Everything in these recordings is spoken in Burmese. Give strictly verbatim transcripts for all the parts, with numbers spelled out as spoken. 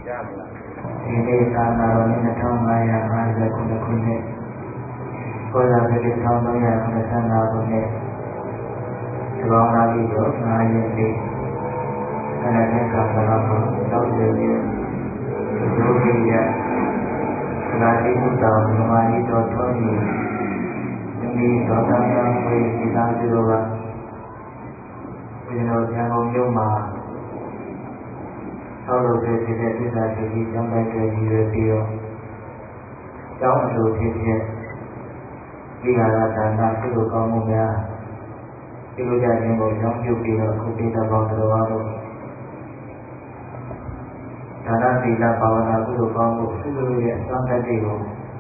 ဒီနေ့သာနာတော်နှစ်နှစ်ငါးရာ၅၀ခုနှစ်ခုနှစ်ဘောဓဂတိတစ်ထောင်သုံးရာနှစ်ဆ၅ခုနှစ်ဒီပေါင်းလာပြီးတော့ငါးရက်နေ့ဆန္ဒနဲ့ကံတော်မှာတောက်ရည်ဒုတိယသာတိဥတ္တဗုဒ္ဓမာယိတော်ထွန်းကြီးဒီတော်တော်များဝေဒီသာသူတော်ကဒီလိုဉာဏ်ကုန်မျိုးမှာသောက်လို့ဖြစ်တဲ့သစ္စာရှိပြီးကျောင်းတိုက်တွေရည်ရွယ်ပြီးတော့ကျောင်းအလိုဖြစ်ဖြစ်ဝိဟာရဒါနကုသိုလ်ကောင်းမှုများဒီလိုကြခြင်းကိုကြောင်းပြုပြီးတော့ခုပိတ္တဘောတော်ဝါတို့ဒါနသီလဘာဝနာကုသိုလ်ကောင်းမှုသူတို့ရဲ့အစွမ်းတတ်တွေကို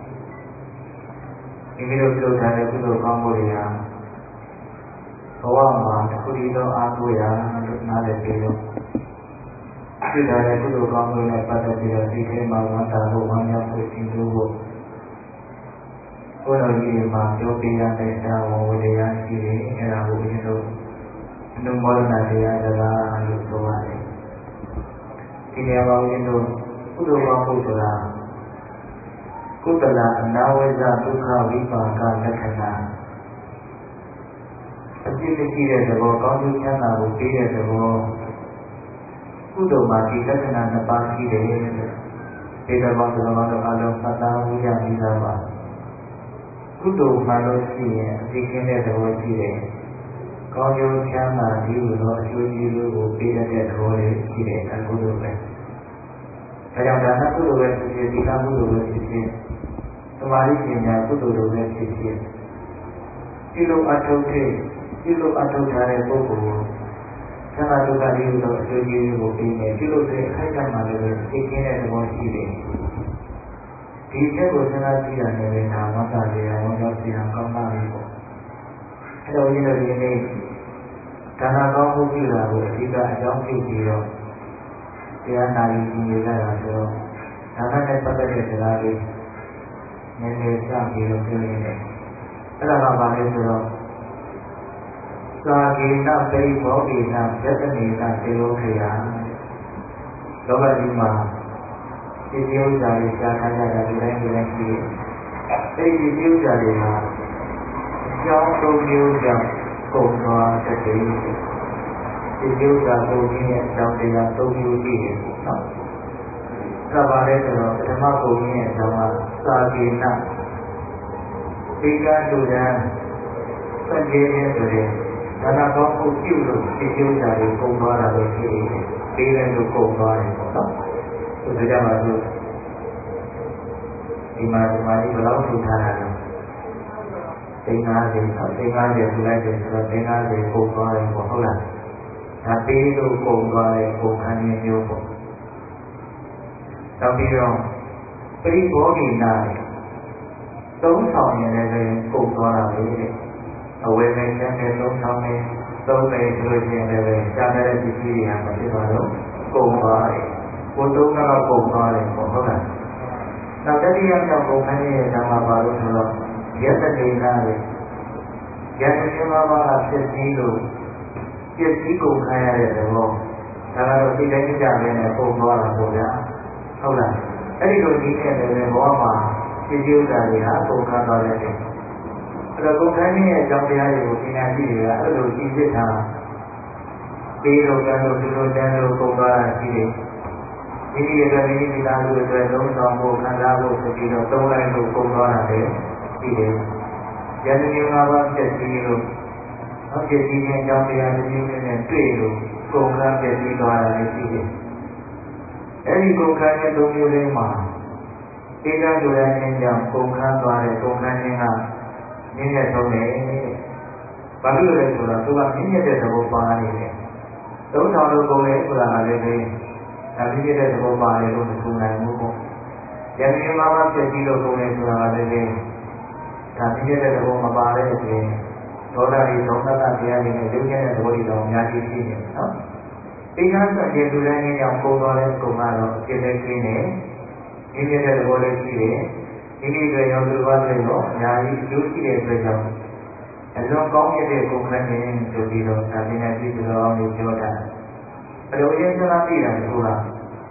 မိမိတို့ပြုထားတဲ့ကုသိုလ်ကောင်းမှုတွေဟာဘဝမှာတစ်ခုတည်းသောအားကိုးရာလို့နားလည်ပြီးတော့ပြုထားတဲ့ကုသိုလ်ကောင်းမှုနဲ့ပတ်သက်ပြီးတော့ဒီထဲမှာဝန္တာဖို့ဝမ်းမြောက်ဖို့ရှင်လို့ဖို့ဘုရားကြီးမှာပြောပြရတဲ့ဒါဝဝတရားရှိတယ်အဲဒါကိုဦးဇင်းတို့အနုမောဒနာတရားစကားလို့ဆိုပါတယ်ဒီနေရာမှာဦးဇင်းတို့ကုသိုလ်ကောင်းမှုဆိုတာကုသလအနာဝိဇ္ဇဒုက္ခဝိပါကလက္ခဏာအပြည့်မရှိတဲ့သဘောကောင်းကျိုးချမ်းသာကိုပေးတဲ့သဘောကုသိုလ်မှာဒီလက္ခဏာနှစ်ပါးရှိတယ်ဒီသဘောဆိုတော့အလုံးသတ်သားဝိရပြီးသားပါကုသိုလ်မှလို့ရှိရင်အပြည့်ကင်းတဲ့သဘောရှိတယ်ကောင်းကျိုးချမ်းသာဒီလိုသောအကျိုးကျေးဇူးကိုပေးတဲ့သဘောလေးရှိတယ်အဲကုသိုလ်ပဲဒါကြောင့်ဒါနကုသိုလ်ပဲဖြစ်ဖြစ်ဒီကကုသိုလ်ပဲဖြစ်ဖြစ်သမာဓိပညာကုသိုလ်တွေပဲဖြစ်ဖြစ်ဒီလိုအထုပ်တဲ့ဒီလိုအထုပ်ထားတဲ့ပုဂ္ဂိုလ်ကိုသံဃာဒုက္ခဒီလိုအကျိုးကျေးဇူးကိုပေးမယ်ဒီလိုဆိုရင်အခိုက်အတန့်မှလည်းသိကျင်းတဲ့သဘောရှိတယ်ဒီချက်ကိုစဉ်းစားကြည့်ရတဲ့အခါဝါသာလေးရောဝန်တော်စီအောင်ကောင်းပါပြီပေါ့အဲတော့ဒီလိုဒီနေ့ဒါနကောင်းမှုပြုတာကိုအဓိကအကြောင်းပြုပြီးတော့တရားနာယူကြည့်ရတာဆိုတော့ဒါနနဲ့ပတ်သက်တဲ့စကားလေးနည်းနည်းစပြီးတော့ပြောနေတယ်အဲ့ဒါကဘာလဲဆိုတော့သာဂေနပရိဘောဂေနယတနေနသေယောခေယလောကကြီးမှာဒီဥစ္စာတွေကြားထားကြတာဒီတိုင်းဒီတိုင်းရှိတယ်အဲဒီဒီဥစ္စာတွေဟာအကြောင်းသုံးမျိုးကြောင့်ကုန်သွားတဲ့ဒီဥစ္စာကိုကြီးရဲ့အကြောင်းတရားသုံးမျိုးရှိတယ်နော်အဲ့ဒါပါလဲဆိုတော့ပထမပုံကြီးရဲ့အကြောင်းကသာဂေနဒီကတူတန်းစัจ jeer ရဲ့ဆိုတဲ့ဒါနကောင်းမှုပြုလို့ဒီဥစ္စာတွေကုန်သွားတာပဲဖြစ်တယ်ပေးတယ်လို့ကုန်သွားတယ်ပေါ့နော်ဆိုကြပါစို့ဒီမှာဒီမှာဒီဘယ်လောက်ထူထားတာလဲသိန်း၅၀ဆိုသိန်း၅၀ထူလိုက်တယ်ဆိုတော့သိန်း၅၀ကုန်သွားတယ်ပေါ့ဟုတ်လားဒါပေးလို့ကုန်သွားတယ်ကုန်ခံရမျိုးပေါ့နောက်ပြီးတော့ပရိဘောဂိနာသုံးဆောင်ရင်လည်းကုန်သွားတာပဲအဝယ်နဲ့ကျန်တဲ့သုံးဆောင်နဲ့သုံးမယ်ဆိုလို့ရှိရင်လည်းကျန်တဲ့ပစ္စည်းတွေဟာမဖြစ်ပါတော့ကုန်သွားတယ်ကိုသုံးတော့ကုန်သွားတယ်ပေါ့ဟုတ်လားနောက်တတိယမြောက်ကုန်ခံရတဲ့ဓမ္မပါလို့ဆိုတော့ယတတိနာလေယတတိမာပါဖြစ်ပြီးလို့ပြည့်စည်ကုန်ခံရတဲ့သဘောဒါကတော့ဒီတိုင်းကြပဲနဲ့ပုံသွားတာပေါ့ဗျာဟုတ်လားအဲ့ဒီလိုကြီးတဲ့လည်းဘောမှာပြည့်စုံတာတွေဟာပုံခံသွားတယ်အဲ့တော့ကုန်ခံရဲ့အကြောင်းတရားတွေကိုပညာရှိတွေကအဲ့လိုသိစစ်တာပြီးတော့ကံလို့ဒီလိုတန်းလို့ပုံသွားတာရှိတယ်ဒီဒီအတွက်ဒီဒီသားလို့အတွက်သုံးဆောင်ဖို့ခံစားဖို့ဆိုပြီးတော့သုံးလိုက်လို့ပုံသွားတာလေရှိတယ်ယန္တမျိုး၅ပါးဖြစ်ပြီးလို့နောက်ဖြစ်ပြီးတဲ့အကြောင်းတရားတစ်မျိုးနဲ့တွေ့လို့ကုန်ခံပြည့်ပြီးသွားတာလည်းရှိတယ်အဲဒီကုန်ခံရဲ့သုံးမျိုးလေးမှာဧကဒုရခြင်းကြောင့်ကုန်ခံသွားတဲ့ကုန်ခံခြင်းကမြင့်မြတ်ဆုံးတယ်ဘာလို့လဲဆိုတော့သူကမြင့်မြတ်တဲ့သဘောပါနေတယ်သုံးဆောင်လို့ကုန်တယ်ဆိုတာကလည်းပဲဒါမြင့်မြတ်တဲ့သဘောပါတယ်လို့မဆိုနိုင်ဘူးပေါ့ယန္တမျိုး၅ပါးဖြစ်ပြီးလို့ကုန်တယ်ဆိုတာကလည်းပဲဒါမြင့်မြတ်တဲ့သဘောမပါတဲ့အပြင်ဒေါသတွေဒေါသတရားတွေနဲ့ရုပ်ရဲ့သဘောတွေတော့အများကြီးရှိနေတယ်နော်ဒီကစတဲ့လူတိုင်းရဲ့ကြောင့်ပုံသွားတဲ့ကုံကတော့အဖြစ်နဲ့ကျင်းနေမြင့်မြတ်တဲ့သဘောလေးရှိတယ်ဒီနေ့တွေရောသူဘာတွေရောအများကြီးအကျိုးရှိတဲ့အတွက်ကြောင့်အလွန်ကောင်းတဲ့ကုံခန်းခြင်းဆိုပြီးတော့ဒါပညာရှိသူတော်အောင်တွေပြောတာအဲ့လိုရင်းစကားသိတာက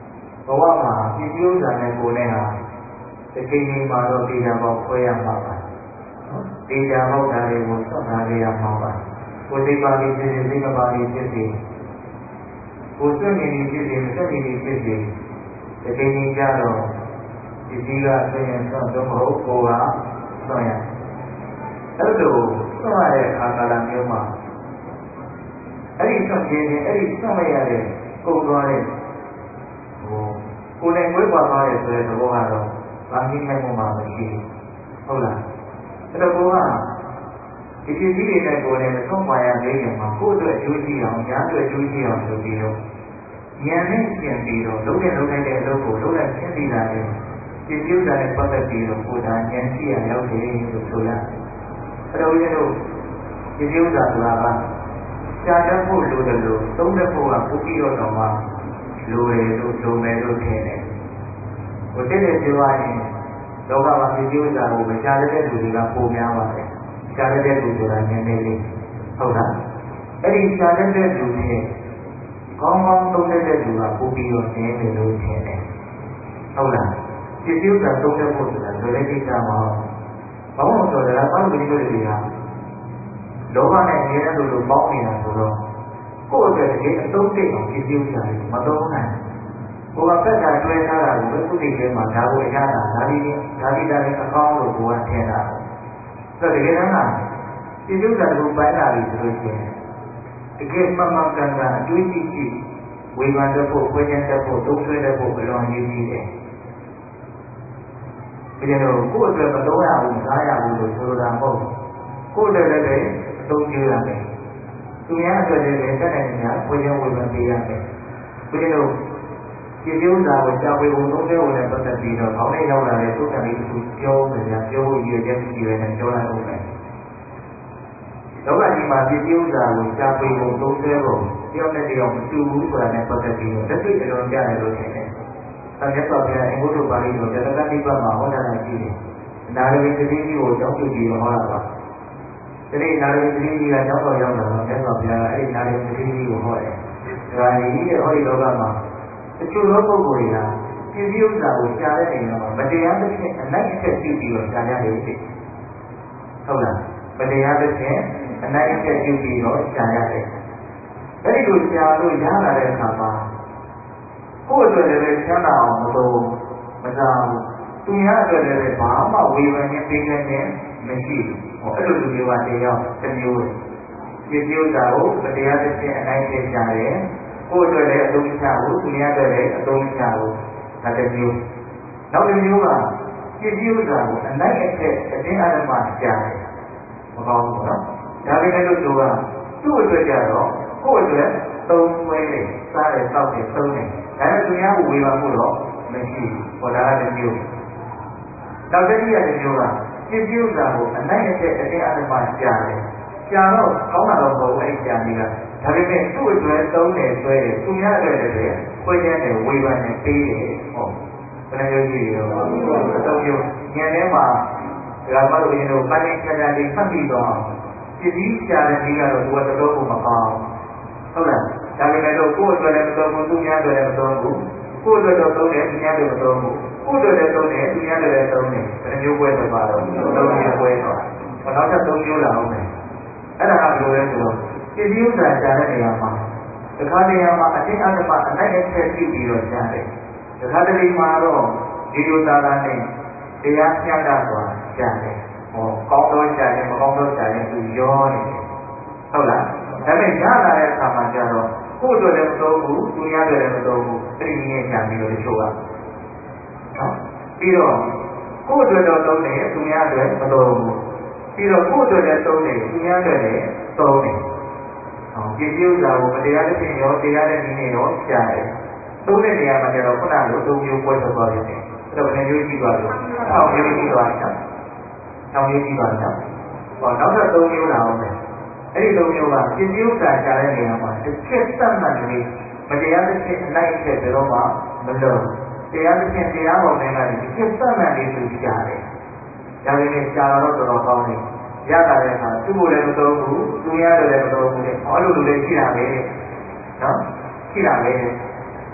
ဘဝမှာပြည့်စုံတဲ့ကိုယ်နဲ့ဟာတစ်ချိန်ချိန်မှာတော့ဒေတာပေါက်ခွဲရမှာပါဒေတာပေါက်တာတွေကိုဆွတ်ထားကြရမှာပါကိုယ်စိတ်ပါလိဖြစ်စေစိတ်မပါလိဖြစ်စေကိုယ်စွန့်နေနေဖြစ်စေမစွန့်နေနေဖြစ်စေတစ်ချိန်ချိန်ကြတော့ဒီစည်းကဆွင့်ရင်ဆွန့်တော့မဟုတ်ကိုယ်ကဆွန့်ရအဲ့လိုဆွန့်ရတဲ့အခါကာလမျိုးမှာအဲ့ဒီဆွန့်ခြင်းနဲ့အဲ့ဒီဆွန့်လိုက်ရတဲ့ကုန်သွားတဲ့ဟိုကိုယ်နဲ့ဝိပါသွားတဲ့ဆိုတဲ့သဘောကတော့ဘာမှမမှမှာမရှိဘူးဟုတ်လားအဲ့တော့ကိုကဒီပစ္စည်းတွေနဲ့ကိုယ်နဲ့သုံးပါရလေးခင်မှာကိုယ့်အတွက်အကျိုးရှိအောင်ညာအတွက်အကျိုးရှိအောင်ဆိုပြီးတော့ဉာဏ်နဲ့ရှင်းပြီးတော့လုံးနဲ့လုံးလိုက်တဲ့အလုပ်ကိုလုံးလိုက်ရှင်းပြီးတာလေဒီပြုတာနဲ့ပတ်သက်ပြီးတော့ကိုယ်သာဉာဏ်ရှိရရောက်တယ်လို့ဆိုရတယ်အဲ့တော့ဦးဇင်းတို့ဒီပြုတာဆိုတာကရှားတတ်ဖို့လိုတယ်လို့သုံးတတ်ဖို့ကပိုပြီးတော့တော့မှလိုတယ်လို့လိုမယ်လို့ထင်တယ်ဟိုတည်းတည်းပြောရရင်လောကမှာဒီပြုတာကိုမရှားတတ်တဲ့လူတွေကပိုများပါတယ်ရှားတတ်တဲ့လူဆိုတာနည်းနည်းလေးဟုတ်လားအဲ့ဒီရှားတတ်တဲ့လူတွေကောင်းကောင်းသုံးတတ်တဲ့လူကပိုပြီးတော့နည်းတယ်လို့ထင်တယ်ဟုတ်လားဒီပြုတာသုံးတတ်ဖို့ဆိုတာလွယ်တဲ့ကိစ္စမဟုတ်ဘာလို့ဆိုတော့ဒါကဘာလို့ဒီလိုတွေကလောဘနဲ့အမြဲတမ်းလိုလိုပေါင်းနေတာဆိုတော့ကိုယ့်အတွက်တကယ်အသုံးသိအောင်ပြည့်စုံကြတယ်မသုံးနိုင်ကိုယ်ကဖက်ကတွဲထားတာကိုပဲခုတည်းထဲမှာဒါကိုအရတာဒါဒီဒါဒီဒါလည်းအကောင်းလို့ကိုယ်ကထင်တာဆိုတော့တကယ်တမ်းကပြည့်စုံတာကိုပိုင်းလာပြီဆိုလို့ရှိရင်တကယ်မှန်မှန်ကန်ကန်အတွေ့အကြုံရှိဝေဖန်တတ်ဖို့ဖွဲ့ချတတ်ဖို့သုံးဆွဲတတ်ဖို့အလွန်ကြီးကြီးတယ်ဒီလိုကိုယ့်အတွက်မသုံးရဘူးမစားရဘူးလို့ဆိုလိုတာမဟုတ်ကိုယ့်အတွက်လည်းအသုံးပြုရမယ်သူများအတွက်လည်းတက်နိုင်နေများဖွဲ့ချဝေဖန်ပေးရမယ်ဒီလိုဒီပြုစာကိုကြာပွေဖို့သုံးဆွဲဖို့နဲ့ပတ်သက်ပြီးတော့ခေါင်းနဲ့ရောက်လာတဲ့သုတ္တန်လေးတစ်ခုပြောမယ်ဗျာပြောဖို့ရည်ရွယ်ချက်ရှိတယ်နဲ့ပြောလိုက်အောင်မယ်လောကကြီးမှာပြည့်စုံစာကိုကြာပွေဖို့သုံးဆွဲဖို့တယောက်နဲ့တယောက်မတူဘူးဆိုတာနဲ့ပတ်သက်ပြီးတော့လက်တွေ့အလွန်ကြားတယ်လို့ထင်တယ်။ဒါမြတ်စွာဘုရားအင်္ဂုတ္တပါဠိတော်ပြတ္တတိပတ်မှာဟောတာရှိတယ်။နာရဝိသတိကြီးကိုကြောင်းပြုပြီးဟောတာပါ။ဒီနေ့နာရဝိသတိကြီးကကြောင်းတော်ရောက်လာတော့မြတ်စွာဘုရားကအဲ့ဒီနာရဝိသတိကြီးကိုဟောတယ်။ဒါကြီးတဲ့ဟောဒီလောကမှာအကျိုးသောပုဂ္ဂိုလ်တွေကပြည့်စုံစာကိုရှားတဲ့နေရာမှာမတရားသဖြင့်အနိုင်အထက်ပြုပြီးတော့ရှားရတယ်ဖြစ်။ဟုတ်လား။မတရားသဖြင့်အနိုင်အထက်ပြုပြီးတော့ရှားရတယ်။အဲ့ဒီလိုရှားလို့ရလာတဲ့အခါမှာကိုယ့်အတွက်လည်းချမ်းသာအောင်မလုပ်မစားဘူးသူများအတွက်လည်းဘာမှဝေဖန်ခြင်းပေးခြင်းမရှိဘူးဟောအဲ့လိုလူမျိုးကတရားတစ်မျိုးပြည့်စုံတာကိုမတရားသဖြင့်အနိုင်ကျင့်ကြတယ်ကိုယ့်အတွက်လည်းအသုံးချဘူးသူများအတွက်လည်းအသုံးချဘူးဒါတစ်မျိုးနောက်တစ်မျိုးကပြည့်စုံတာကိုအနိုင်အထက်အတင်းအဓမ္မကြားတယ်မကောင်းဘူးနော်ဒါပေမဲ့လို့သူကသူ့အတွက်ကြတော့ကိုယ့်အတွက်သုံးဆွဲတယ်စားတယ်တောက်တယ်သုံးတယ်ဒါနဲ့သူများကိုဝေဖန်ဖို့တော့မရှိဘူးဟောဒါကတစ်မျိုးနောက်တစ်မျိုးကတစ်မျိုးကပြည့်စုံတာကိုအနိုင်အထက်အတင်းအဓမ္မကြားတယ်ကြားတော့ကောင်းတာတော့မဟုတ်အဲ့ဒီကြားကြီးကဒါပေမဲ့သူ့အတွက်သုံးတယ်ဆွဲတယ်သူများအတွက်လည်းခွဲခြားတယ်ဝေဖန်တယ်ပေးတယ်ဟောဘယ်လိုမျိုးကြီးရောအသုံးမျိုးဉာဏ်ထဲမှာဒါမှမဟုတ်ရင်တော့ပိုင်းပိုင်းခြားခြားလေးဖတ်ပြီးတော့ပြည့်စည်ကြတဲ့နေ့ကတော့သူကတော်တော်ကိုမကောင်းဟုတ်လားဒါပေမဲ့လို့ကိုယ့်အတွက်လည်းမသုံးဘူးသူများအတွက်လည်းမသုံးဘူးကိုယ့်အတွက်တော့သုံးတယ်သူများအတွက်မသုံးဘူးကိုယ့်အတွက်လည်းသုံးတယ်သူများအတွက်လည်းသုံးတယ်ဘယ်မျိုးပွဲတော့ပါတော့သုံးမျိုးပွဲတော့နောက်ထပ်သုံးမျိုးလာအောင်မယ်အဲ့ဒါကဘယ်လိုလဲဆိုတော့ပြည့်စည်ဥစ္စာရှားတဲ့နေရာမှာတခါတည်းမှာအတင်းအဓမ္မအနိုင်အထက်ပြုပြီးတော့ရှားတယ်တခါတလေမှာတော့ဒီလိုသာသာနဲ့တရားမျှတစွာရှားတယ်ဟောကောင်းသောရှားတယ်မကောင်းသောရှားတယ်သူရောနေတယ်ဟုတ်လားဒါပေမဲ့ရလာတဲ့အခါမှာကျတော့ကိုယ့်အတွက်လည်းမသုံးဘူးသူများအတွက်လည်းမသုံးဘူးအဲ့ဒီနည်းနဲ့ရှားပြီးတော့တချို့ကနော်ပြီးတော့ကိုယ့်အတွက်တော့သုံးတယ်သူများအတွက်မသုံးဘူးပြီးတော့ကိုယ့်အတွက်လည်းသုံးတယ်သူများအတွက်လည်းသုံးတယ်ဟောဒီပြုစာကိုမတရားတဲ့ပြင်ရောတရားတဲ့နည်းနဲ့ရောရှားတယ်သုံးတဲ့နေရာမှာကျတော့ခုနကလိုသုံးမျိုးပွဲထွက်သွားတယ်အဲ့တော့ဘယ်နှမျိုးရှိသွားလို့၆မျိုးရှိသွားတယ်၆မျိုးရှိသွားတယ်ဟောနောက်ထပ်သုံးမျိုးလာအောင်မယ်အဲ့ဒီသုံးမျိုးကပြည့်စုံစာရှားတဲ့နေရာမှာတစ်ချက်သတ်မှတ်နေမတရားတဲ့ဖြစ်အလိုက်ချက်ဘယ်တော့မှမလုပ်တရားတဲ့ဖြစ်တရားပေါ်နေလာတယ်တစ်ချက်သတ်မှတ်နေသူရှားတယ်ဒါပေမဲ့ရှားတော့တော်တော်ကောင်းတယ်ရတာတဲ့အခါသူ့ကိုလည်းမသုံးဘူးသူများလည်းမသုံးဘူးတဲ့ဟောလို့လူလည်းရှိတာပဲတဲ့နော်ရှိတာပဲတဲ့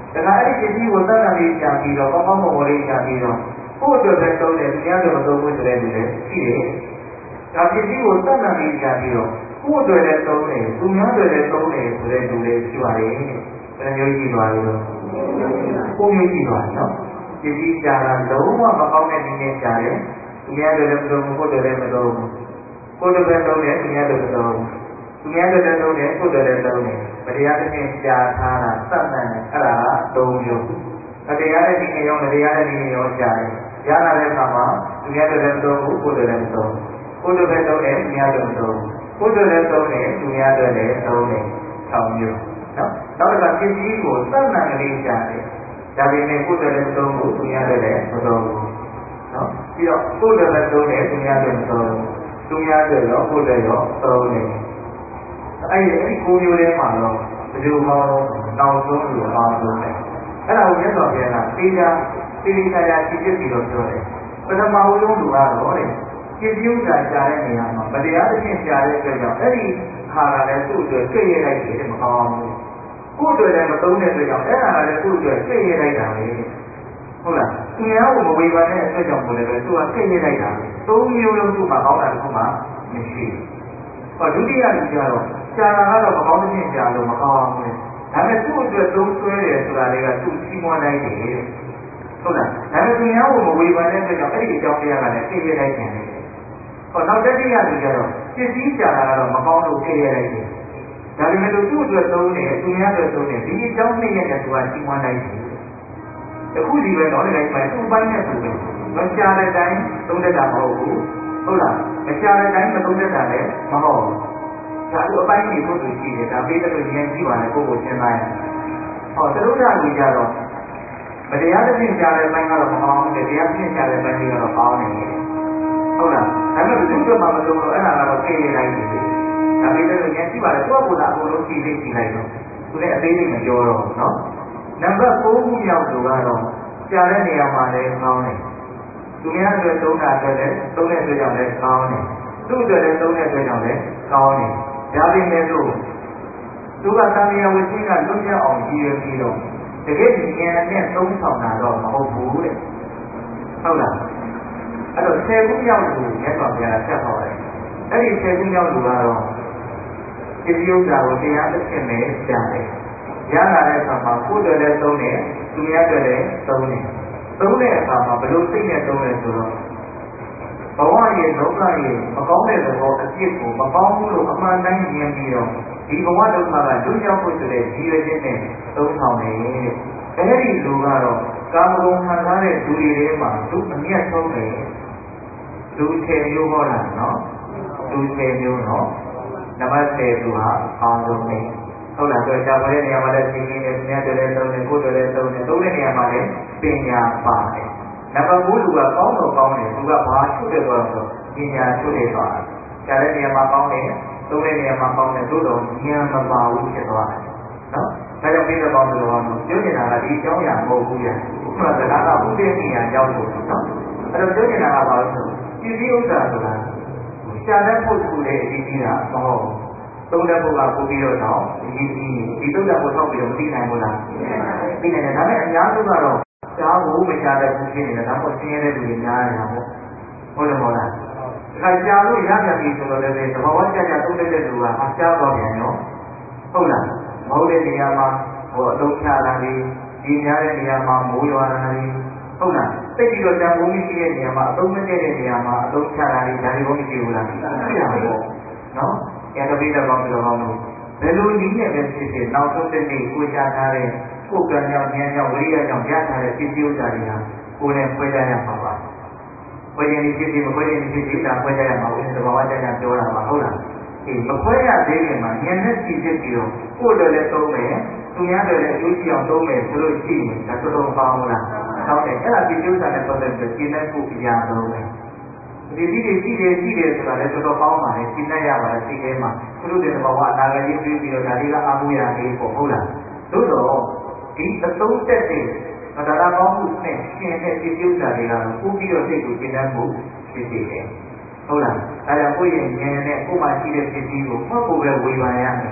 ဒါကအဲ့ဒီပစ္စည်းကိုသတ်တာလေးကြာပြီးတော့ကောင်းကောင်းမွန်မွန်လေးကြာပြီးတော့ကိုယ့်အတွက်ပဲသုံးတယ်သူများအတွက်မသုံးဘူးဆိုတဲ့လူတွေရှိတယ်။ဒါပစ္စည်းကိုသတ်တာလေးကြာပြီးတော့ကိုယ့်အတွက်လည်းသုံးတယ်သူများအတွက်လည်းသုံးတယ်ဆိုတဲ့လူတွေရှိပါတယ်။ဘယ်လိုမျိုးရှိသွားလဲလို့ကိုယ်မျိုးရှိသွားနော်။ပစ္စည်းကြာတာလုံးဝမကောင်းတဲ့နည်းနဲ့ကြာတယ်။သူများအတွက်လည်းမသုံးဘူးကိုယ့်အတွက်လည်းမသုံးဘူး။ကိုယ့်အတွက်ပဲသုံးတယ်သူများအတွက်မသုံးဘူး။သူများအတွက်လည်းသုံးတယ်ကိုယ့်အတွက်လည်းသုံးတယ်။မတရားတဲ့ပြင်ကြာထားတာသတ်မှန်တယ်အဲ့ဒါကသုံးမျိုး။တရားတဲ့နည်းနဲ့ရောမတရားတဲ့နည်းနဲ့ရောကြာတယ်။ရလာတဲ့အခါမှာသူများအတွက်လည်းမသုံးဘူးကိုယ့်အတွက်လည်းမသုံးဘူး။ကိုယ့်အတွက်ပဲသုံးတယ်သူများအတွက်မသုံးဘူး။ကိုယ်တို့လည်းသုံးတယ်သူများတို့လည်းသုံးတယ်၆မျိုးနော်နောက်တစ်ခါပစ္စည်းကိုသတ်မှန်ကလေးကြားတယ်ဒါပေမဲ့ကိုယ်တို့လည်းသုံးဘူးသူများတို့လည်းမသုံးဘူးနော်ပြီးတော့ကိုယ်တို့လည်းသုံးတယ်သူများတို့မသုံးဘူးသူများတို့ရောကိုယ်တို့ရောသုံးတယ်အဲ့ဒီအဲ့ဒီကိုမျိုးထဲမှာတော့ဘယ်လိုမှတော့နောက်ဆုံးလို့အားလုံးတယ်အဲ့ဒါကိုမြတ်စွာဘုရားကသိချာသိသိချာချာကြည့်ပြီးတော့ပြောတယ်ပထမဦးဆုံးလူကတော့တဲ့ပြည့်စုံတာကြားတဲ့နေရာမှာမတရားသဖြင့်ကြားတဲ့အတွက်ကြောင့်အဲ့ဒီဟာကလည်းသူ့အတွက်ကြွရလိုက်တယ်မကောင်းဘူး။ကိုယ့်အတွက်လည်းမသုံးတဲ့အတွက်ကြောင့်အဲ့ဒါကလည်းသူ့အတွက်ကြွရလိုက်တာပဲ။ဟုတ်လား။သူများကိုမဝေဖန်တဲ့အတွက်ကြောင့်ကိုလည်းပဲသူကကြွရလိုက်တာပဲ။သုံးမျိုးလုံးသူ့မှာကောင်းတာတစ်ခုမှမရှိဘူး။ဟောဒုတိယလူကြတော့ကြားတာကတော့မကောင်းတဲ့ဖြင့်ကြားလို့မကောင်းဘူး။ဒါပေမဲ့သူ့အတွက်သုံးဆွဲတယ်ဆိုတာလေးကသူ့ချီးမွမ်းလိုက်တယ်။ဟုတ်လား။ဒါပေမဲ့သူများကိုမဝေဖန်တဲ့အတွက်ကြောင့်အဲ့ဒီအကြောင်းတရားကလည်းကြွရလိုက်တယ်။ဟောနောက်တစ်တိယလူကြတော့ပစ္စည်းကြာတာကတော့မကောင်းလို့ထည့်ရလိုက်တယ်။ဒါပေမဲ့လို့သူ့အတွက်သုံးတယ်သူများအတွက်သုံးတယ်ဒီအကြောင်းနဲ့ရတယ်သူကကြီးမွမ်းလိုက်တယ်။အခုဒီပဲတော့ဒီတိုင်းမှာသူ့ပိုင်းနဲ့သူပဲမကြာတဲ့တိုင်းသုံးတတ်တာမဟုတ်ဘူး။ဟုတ်လားမကြာတဲ့တိုင်းမသုံးတတ်တာလည်းမဟုတ်ဘူး။ဒါတို့အပိုင်းတွေတို့ရှိတယ်ဒါပေးတဲ့လူဉာဏ်ကြီးပါလေကိုယ့်ကိုရှင်းလိုက်။ဟောသရုပ်ဓာတ်ကြီးကြတော့မတရားတဲ့ပြင်ကြာတဲ့ပိုင်းကတော့မကောင်းဘူးတရားပြင်ကြာတဲ့ပိုင်းကတော့ကောင်းနေတယ်။ဟုတ်လားဒါပေမဲ့ဘယ်သူမှမလုပ်လို့အဲ့ဒါကတော့သိနေလိုက်ပြီဒါပေမဲ့ဉာဏ်ရှိပါလေကိုယ့်ကိုယ်ကအကုန်လုံးသိသိသိလိုက်တော့သူလည်းအသေးစိတ်မပြောတော့ဘူးနော်နံပါတ်၉ခုမြောက်သူကတော့ကြာတဲ့နေရာမှာလည်းကောင်းတယ်သူများအတွက်သုံးတာအတွက်လည်းသုံးတဲ့အတွက်ကြောင့်လည်းကောင်းတယ်သူ့အတွက်လည်းသုံးတဲ့အတွက်ကြောင့်လည်းကောင်းတယ်ဒါပေမဲ့လို့သူကသံဃာဝိသိကလွတ်မြောက်အောင်ရည်ရွယ်ပြီးတော့တကယ်ဉာဏ်နဲ့သုံးဆောင်တာတော့မဟုတ်ဘူးတဲ့ဟုတ်လားအဲ့တော့ဆယ်ခုမြောက်လူမြတ်စွာဘုရားဆက်ဟောတယ်။အဲ့ဒီဆယ်ခုမြောက်လူကတော့ဒီဥစ္စာကိုတရားသဖြင့်ပဲကြားတယ်။ရလာတဲ့အခါမှာကိုယ်တည်းလည်းသုံးတယ်၊သူများတည်းလည်းသုံးတယ်။သုံးတဲ့အခါမှာဘယ်လိုသိနေသုံးလဲဆိုတော့ဘဝရဲ့လောကရဲ့မကောင်းတဲ့သဘောအပြစ်ကိုမကောင်းဘူးလို့အမှန်တိုင်းမြင်ပြီးတော့ဒီဘဝဒုက္ခကလွတ်မြောက်ဖို့ဆိုတဲ့ရည်ရွယ်ချက်နဲ့သုံးဆောင်တယ်။အဲ့ဒီလူကတော့ကာမဂုဏ်ခံစားတဲ့လူတွေထဲမှာသူအမျက်ဆုံးတယ်။လူဆယ်မျိုးဟောတာနော်လူဆယ်မျိုးနော်နံပါတ်ဆယ်သူဟာအောင်းဆုံးပဲဟုတ်လားဆိုတော့ကြာတဲ့နေရာမှာလည်းသိနေတယ်၊မြတ်တယ်သုံးတယ်၊ကိုယ်တယ်သုံးတယ်သုံးတဲ့နေရာမှာလည်းပညာပါတယ်နံပါတ်၉လူကကောင်းတော့ကောင်းတယ်သူကဘာချုပ်တယ်ဆိုတော့ပညာချုပ်တယ်ဆိုတာကြာတဲ့နေရာမှာကောင်းတယ်သုံးတဲ့နေရာမှာကောင်းတယ်သို့တော်ဉာဏ်မပါဘူးဖြစ်သွားတယ်နော်ဒါကြောင့်ပြည်တော်ကောင်းတယ်လို့ပြောနေတာကဒီအကြောင်းအရာမဟုတ်ဘူးဗျာဥပမာစကားကဥပဒေဉာဏ်ကြောင့်လို့နော်အဲ့တော့ပြောနေတာကဘာလို့ဆိုပစ္စည်းဥစ္စာဆိုတာရှားတဲ့ဖို့ကူတဲ့အရေးကြီးတာမဟုတ်ဘူးသုံးတဲ့ဖို့ကပို့ပြီးတော့တော့အရေးကြီးဒီသုံးတဲ့ဖို့ထောက်ပြီးတော့မသိနိုင်ဘူးလားသိနိုင်တယ်ဒါပေမဲ့အများစုကတော့ရှားဖို့မရှားတဲ့ဘူးဖြစ်နေတယ်ဒါမှမဟုတ်ဆင်းရဲတဲ့လူတွေများနေတာပေါ့ဟုတ်တယ်မဟုတ်လားဒါရှားလို့ရပြန်ပြီဆိုတော့လည်းသဘာဝကျကျသုံးတဲ့လူကအရှားတော့ပြန်ရောဟုတ်လားမဟုတ်တဲ့နေရာမှာဟိုအလုံးချတာတွေဒီများတဲ့နေရာမှာမိုးရွာတာတွေဟုတ်လားသိပြီးတော့တန်ဖိုးမရှိတဲ့နေရာမှာအသုံးမကျတဲ့နေရာမှာအသုံးချတာတွေဒါတွေဘုံမရှိဘူးလားရှိတာပေါ့နော်အဲ့တော့ပြီးတော့ကောင်းပြီးတော့ကောင်းလို့ဘယ်လိုနည်းနဲ့ပဲဖြစ်ဖြစ်နောက်ဆုံးတစ်နေ့ကိုချထားတဲ့ကိုယ်ကံကြောင့်ဉာဏ်ကြောင့်ဝိရိယကြောင့်ရထားတဲ့ပစ္စည်းဥစ္စာတွေဟာကိုယ်နဲ့ဖွဲ့ကြရမှာပါဖွဲ့ရင်ဒီပစ္စည်းမဖွဲ့ရင်ဒီပစ္စည်းတာဖွဲ့ကြရမှာဦးသဘာဝကျကျပြောတာပါဟုတ်လားအေးမဖွဲရသေးခင်မှာဉာဏ်နဲ့ကြည့်ဖြစ်ပြီးတော့ကိုယ်လည်းလည်းသုံးမယ်သူများတွေလည်းအကျိုးရှိအောင်သုံးမယ်ဆိုလို့ရှိရင်ဒါတော်တော်ကောင်းလားဟုတ်တယ်အဲ့ဒါဒီကျိုးစားနဲ့ပတ်သက်ပြီးရှင်းတဲ့ဖို့အရာတော့ပဲဒီဒီတွေရှိတယ်ရှိတယ်ဆိုတာလည်းတော်တော်ကောင်းပါလေရှင်းတတ်ရပါတယ်စိတ်ထဲမှာသူတို့တဲ့ဘဝအနာဂတ်ရေးပြီးပြီးတော့ဒါတွေကအာမှုရလေးပေါ့ဟုတ်လားသို့တော့ဒီအသုံးတက်တဲ့ဒါရကောင်းမှုနဲ့ရှင်းတဲ့ဒီကျိုးစားတွေကတော့ပို့ပြီးတော့စိတ်ကိုရှင်းတတ်ဖို့ဖြစ်နေတယ်ဟုတ်လားဒါကြောင့်ကိုယ့်ရဲ့ဉာဏ်နဲ့ကိုယ်မှရှိတဲ့ပစ္စည်းကိုမှတ်ဖို့ပဲဝေဖန်ရမယ်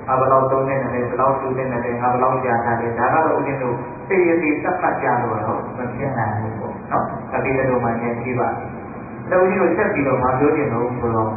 အဘလောက်သုံးနေတယ်ဘလောက်တူနေတယ်ငါဘလောက်ကြာတာလဲဒါကတော့ဦးဇင်းတို့သိရသိသတ်မှတ်ကြလို့တော့မဖြစ်နိုင်ဘူးပေါ့နော်အတိတ်တို့မှဉာဏ်ရှိပါတော့ဦးဇင်းတို့ဆက်ပြီးတော့မပြောချင်တော့ဆိုတော့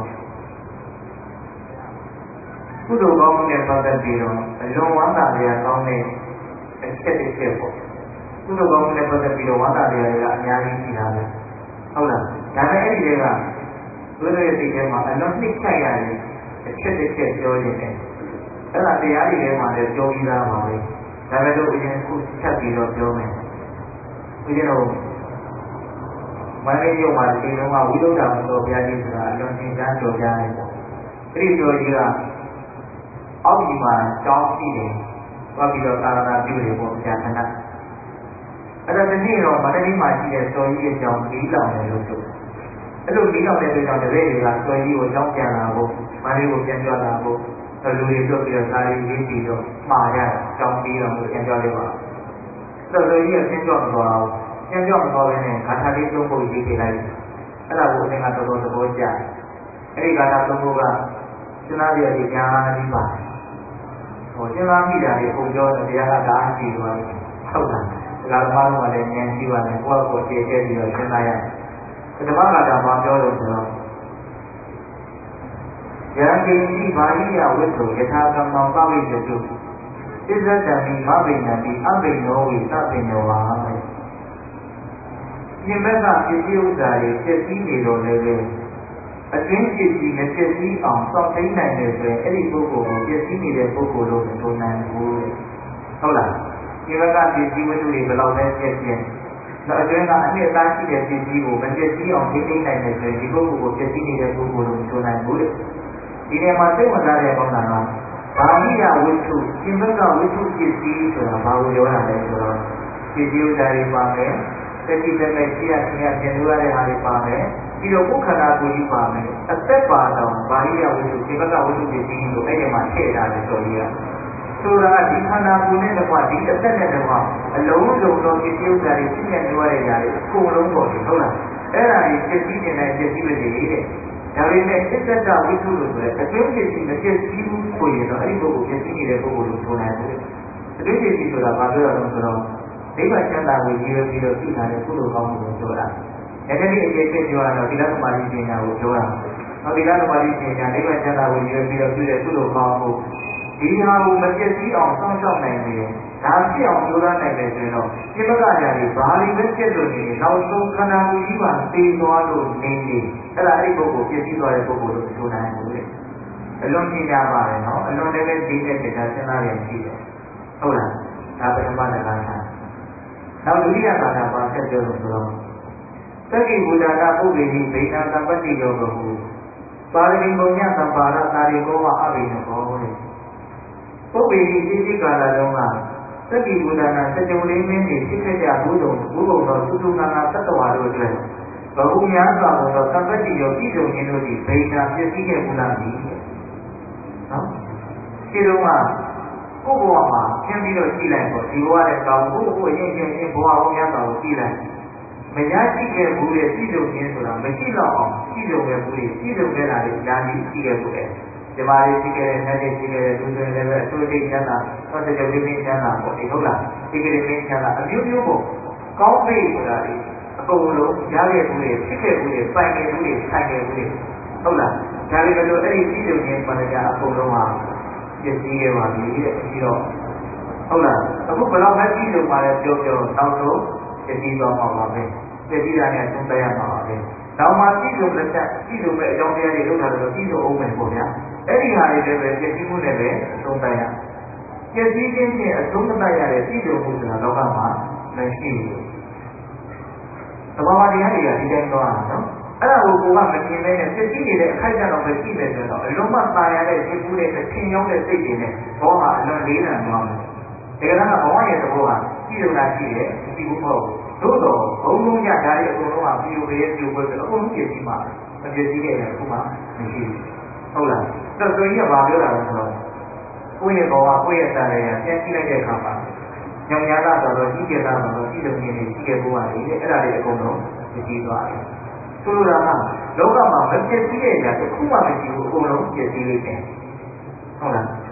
ကုသိုလ်ကောင်းမှုနဲ့ပတ်သက်ပြီးတော့အလွန်ဝမ်းသာစရာကောင်းတဲ့အချက်တစ်ချက်ပေါ့ကုသိုလ်ကောင်းမှုနဲ့ပတ်သက်ပြီးတော့ဝမ်းသာစရာတွေကအများကြီးရှိတာပဲဟုတ်လားဒါနဲ့အဲ့ဒီတွေကဘုရားရဲ့စိတ်ထဲမှာအလွန်နှိမ့်ချရတဲ့အချက်တစ်ချက်ပြောနေတယ်အဲ့ဒါတရားတွေထဲမှာလည်းပြောပြီးသားပါပဲဒါပေမဲ့တို့အရင်ခုချက်ပြီးတော့ပြောမယ်ဦးဇင်းတို့မန္တလေးမြို့မှာဒီလိုကဝိသုဒ္ဓမတော်ဘုရားကြီးဆိုတာအလွန်သင်ကြားကြော်ကြားတယ်ပေါ့အဲ့ဒီကြော်ကြီးကအောက်ဒီမှာကြောင်းရှိတယ်သွားပြီးတော့သာသနာပြုတယ်ပေါ့ကြာခဏအဲ့ဒါတနည်းတော့မန္တလေးမှာရှိတဲ့စော်ကြီးရဲ့ကြောင်းပြီးလောင်တယ်လို့ဆိုအဲ့လိုပြီးလောင်တဲ့အတွက်ကြောင့်တပည့်တွေကစော်ကြီးကိုကြောင်းပြန်လာဖို့မန္တလေးကိုပြန်ကြွလာဖို့လူတွေတို့ပြီးတော့စာရီရေးပြီးတော့မှားရတယ်ကြောင်းပြီးတော့ပြန်ကြွလိုက်ပါအဲ့တော့စော်ကြီးကပြန်ကြွမသွားဘူးပြန်ကြွမသွားဘဲနဲ့ဂါထာလေးသုံးပုဒ်ရေးပြလိုက်အဲ့ဒါကိုအင်းကတော်တော်သဘောကျအဲ့ဒီဂါထာသုံးပုဒ်ကစဉ်းစားရည်ညာကြီးပါဟိုစဉ်းစားမိတာတွေပုံပြောတယ်တရားကဒါအကြည့်သွားတယ်ဟုတ်လားဒါကဘာလို့လဲဉာဏ်ရှိပါတယ်ကိုယ့်ကိုယ်အခြေခဲ့ပြီးတော့စဉ်းစားရတယ်ဓမ္မကတာမှာပြောလို့ဆိုတော့ယံကိတိဘာဟိယဝိတ္တုယထာကမ္မံပဝိတတုသစ္စာတံမိမဘိဏတိအဘိနောဝိသဗ္ဗညောဝါပြင်ဘက်ကပစ္စည်းဥစ္စာတွေပြည့်စည်နေတော့လည်းပဲအတွင်းပစ္စည်းမပြည့်စည်အောင်စောင့်သိမ်းနိုင်တယ်ဆိုရင်အဲ့ဒီပုဂ္ဂိုလ်ကိုပြည့်စည်နေတဲ့ပုဂ္ဂိုလ်လို့မဆိုနိုင်ဘူးဟုတ်လားပြင်ဘက်ကပစ္စည်းဝတ္ထုတွေဘယ်လောက်ပဲပြည့်ပြည့်တော့အတွင်းကအနှစ်အသားရှိတဲ့ပစ္စည်းကိုမပြည့်စည်အောင်ထိန်းသိမ်းနိုင်တယ်ဆိုရင်ဒီပုဂ္ဂိုလ်ကိုပြည့်စည်နေတဲ့ပုဂ္ဂိုလ်လို့မဆိုနိုင်ဘူးလေဒီနေရာမှာသိဝင်စားတဲ့ကောင်းတာကဘာဟိယဝိတ္ထုပြင်ဘက်ကဝိတ္ထုပစ္စည်းဆိုတာဘာကိုပြောတာလဲဆိုတော့ပစ္စည်းဥစ္စာတွေပါမယ်တတိတမဲ့ရှိရခင်ရပြင်လို့ရတဲ့ဟာတွေပါမယ်ပြီးတော့ကိုယ်ခန္ဓာကိုယ်ကြီးပါမယ်အသက်ပါတော့ဘာဟိယဝိတ္ထုပြင်ဘက်ကဝိတ္ထုပစ္စည်းကိုအဲ့ဒီမှာထည့်ထားတယ်ဆိုရည်ဆိုတာဒီခန္ဓာကိုယ်နဲ့တကွာဒီအသက်နဲ့တကွာအလုံးစုံသောပစ္စည်းဥစ္စာတွေဖြစ်နေလို့ရတဲ့ຢာတွေအကုန်လုံးပေါ်တယ်ဟုတ်လားအဲ့ဒါကြီးပစ္စည်းတင်တဲ့ပစ္စည်းတွေတဲ့ဒါပေမဲ့သစ္စာဝိသုလို့ဆိုရဲအတွင်းပစ္စည်းမပျက်စီးဘူးဆိုရင်တော့အဲ့ဒီပုဂ္ဂိုလ်ပျက်စီးနေတဲ့ပုဂ္ဂိုလ်လို့ဆိုနိုင်တယ်အတွင်းပစ္စည်းဆိုတာဘာပြောရအောင်ဆိုတော့နိဗ္ဗာန်ချမ်းသာကိုရည်ရွယ်ပြီးတော့သိထားတဲ့ကုသိုလ်ကောင်းမှုကိုပြောတာ။ဒါတည်းအရေးဖြစ်ပြောရတော့သီလသမာဓိပညာကိုပြောတာ။နောက်သီလသမာဓိပညာနိဗ္ဗာန်ချမ်းသာကိုရည်ရွယ်ပြီးတော့ပြုတဲ့ကုသိုလ်ကောင်းမှုဒီဟာကိုမပျက်စီးအောင်စောင့်ရှောက်နိုင်တယ်။ဒါဖြစ်အောင်ကြိုးစားနိုင်တယ်ဆိုရင်တော့ဒီဘက်ကညာတွေဘာတွေပဲဖြစ်လို့နေနောက်ဆုံးခန္ဓာကိုယ်ကြီးပါသိသွားလို့နေနေအဲ့ဒါအဲ့ဒီပုဂ္ဂိုလ်ပျက်စီးသွားတဲ့ပုဂ္ဂိုလ်လို့ဆိုနိုင်ဘူးလေ။အလွန်ပညာပါတယ်နော်အလွန်လည်းပဲဒီတဲ့တရားစဉ်းစားရရှိတယ်။ဟုတ်လား။ဒါပထမတစ်ခါထားနောက်ဒုတိယဘာသာပါဆက်ပြောလို့ဆိုတော့သက္ကိဘုဒ္ဓတာပုဂ္ဂိတိဗိနာသံပတ္တိယောဘဟုပါရမီဘုံညသံပါရသာရိကောဝအဘိနဘောတဲ့ပုဂ္ဂိတိသိသိကာလတုန်းကသက္ကိဘုဒ္ဓနာစကြုံလေးမင်းတွေဖြစ်ခဲ့ကြဘူးတုံဘူးဘုံတော်သုတုနာနာသတ္တဝါတို့အတွက်ဘဟုများစွာဘုံတော်သံပတ္တိယောပြည်စုံခြင်းတို့သည်ဗိနာပြည့်စည်ခဲ့ဘူးလားဒီနော်ဒီတော့ကိုယ်ဘဝမှာရှင်းပြီးတော့ကြည့်လိုက်ပေါ့ဒီဘဝတဲ့ကောင်းကိုကိုယ်ရင်ချင်းချင်းဘဝဟောများတာကိုကြည့်လိုက်မရရှိခဲ့ဘူးတဲ့ပြည်စုံခြင်းဆိုတာမရှိတော့အောင်ပြည်စုံခဲ့ဘူးလေပြည်စုံခဲ့တာလေညာကြီးရှိခဲ့ဘူးလေဒီမှာလေးရှိခဲ့တဲ့နဲ့ရှိခဲ့တဲ့လူတွေလည်းပဲအစိုးရချမ်းသာဟောတဲ့ကြောင့်ဒီချမ်းသာပေါ့ဒီဟုတ်လားဒီကလေးမင်းချမ်းသာအမျိုးမျိုးပေါ့ကောင်းပြီဆိုတာလေအကုန်လုံးရခဲ့ဘူးလေဖြစ်ခဲ့ဘူးလေပိုင်ခဲ့ဘူးလေဆိုင်ခဲ့ဘူးလေဟုတ်လားဒါလေးကလို့အဲ့ဒီပြည်စုံခြင်းပါကြအကုန်လုံးဟာပြည့်စည်ခဲ့ပါပြီတဲ့ပြီးတော့ဟုတ်လားအခုဘယ်တော့မှကြည့်လို့ပါလဲပြောပြောနောက်ဆုံးပြည့်စည်သွားမှာပါပဲပြည့်စည်တာနဲ့သုံးသပ်ရမှာပါပဲနောက်မှကြည့်လို့လက်ချက်ကြည့်လို့ပဲအကြောင်းတရားတွေလုပ်တာလို့ကြည့်လို့အောင်မယ်ပေါ့ဗျာအဲ့ဒီဟာတွေလည်းပဲပြည့်စည်မှုနဲ့ပဲသုံးသပ်ရပြည့်စည်ခြင်းဖြင့်အဆုံးသတ်ရတဲ့ကြည့်လို့မှုဆိုတာလောကမှာမရှိဘူးသဘာဝတရားတွေကဒီတိုင်းသွားတာနော်အဲ့ဒါကိုကိုကမกินမဲနဲ့ဖြစ်ပြီးနေတဲ့အခိုက်အတန့်တော့ပဲကြည့်မယ်ဆိုတော့အလုံးမตายရတဲ့ဖြစ်မှုတဲ့အထင်ရောက်တဲ့စိတ်တွေနဲ့ဘောဟာအလွန်လေးလံသွားမယ်။ဒါကလည်းဘောရဲ့သဘောဟာကြည့်လို့လားရှိတယ်မရှိဘူးမဟုတ်ဘူး။သို့တော့ဘုံလုံးရတာတွေအကုန်လုံးကပြိုပဲပြိုပဲဆိုတော့အကုန်လုံးပြည့်စည်မှာမပြည့်စည်တဲ့အခုမှမရှိဘူး။ဟုတ်လား။တော့ဆိုရင်ကဘာပြောတာလဲဆိုတော့ကိုယ့်ရဲ့ဘောကကိုယ့်ရဲ့တာရရပြန်ကြည့်လိုက်တဲ့အခါမှာညောင်ညာတာဆိုတော့ကြီးကျယ်တာဆိုတော့ကြည့်လို့မြင်နေရှိခဲ့ဘူးပါလေ။အဲ့ဒါတွေအကုန်လုံးပြည့်စည်သွားတယ်။ဆိုလိုတာကလောကမှာမပြည့်စည်တဲ့ညာတစ်ခုမှမရှိဘူးအကုန်လုံးပြည့်စည်နေတယ်ဟုတ်လား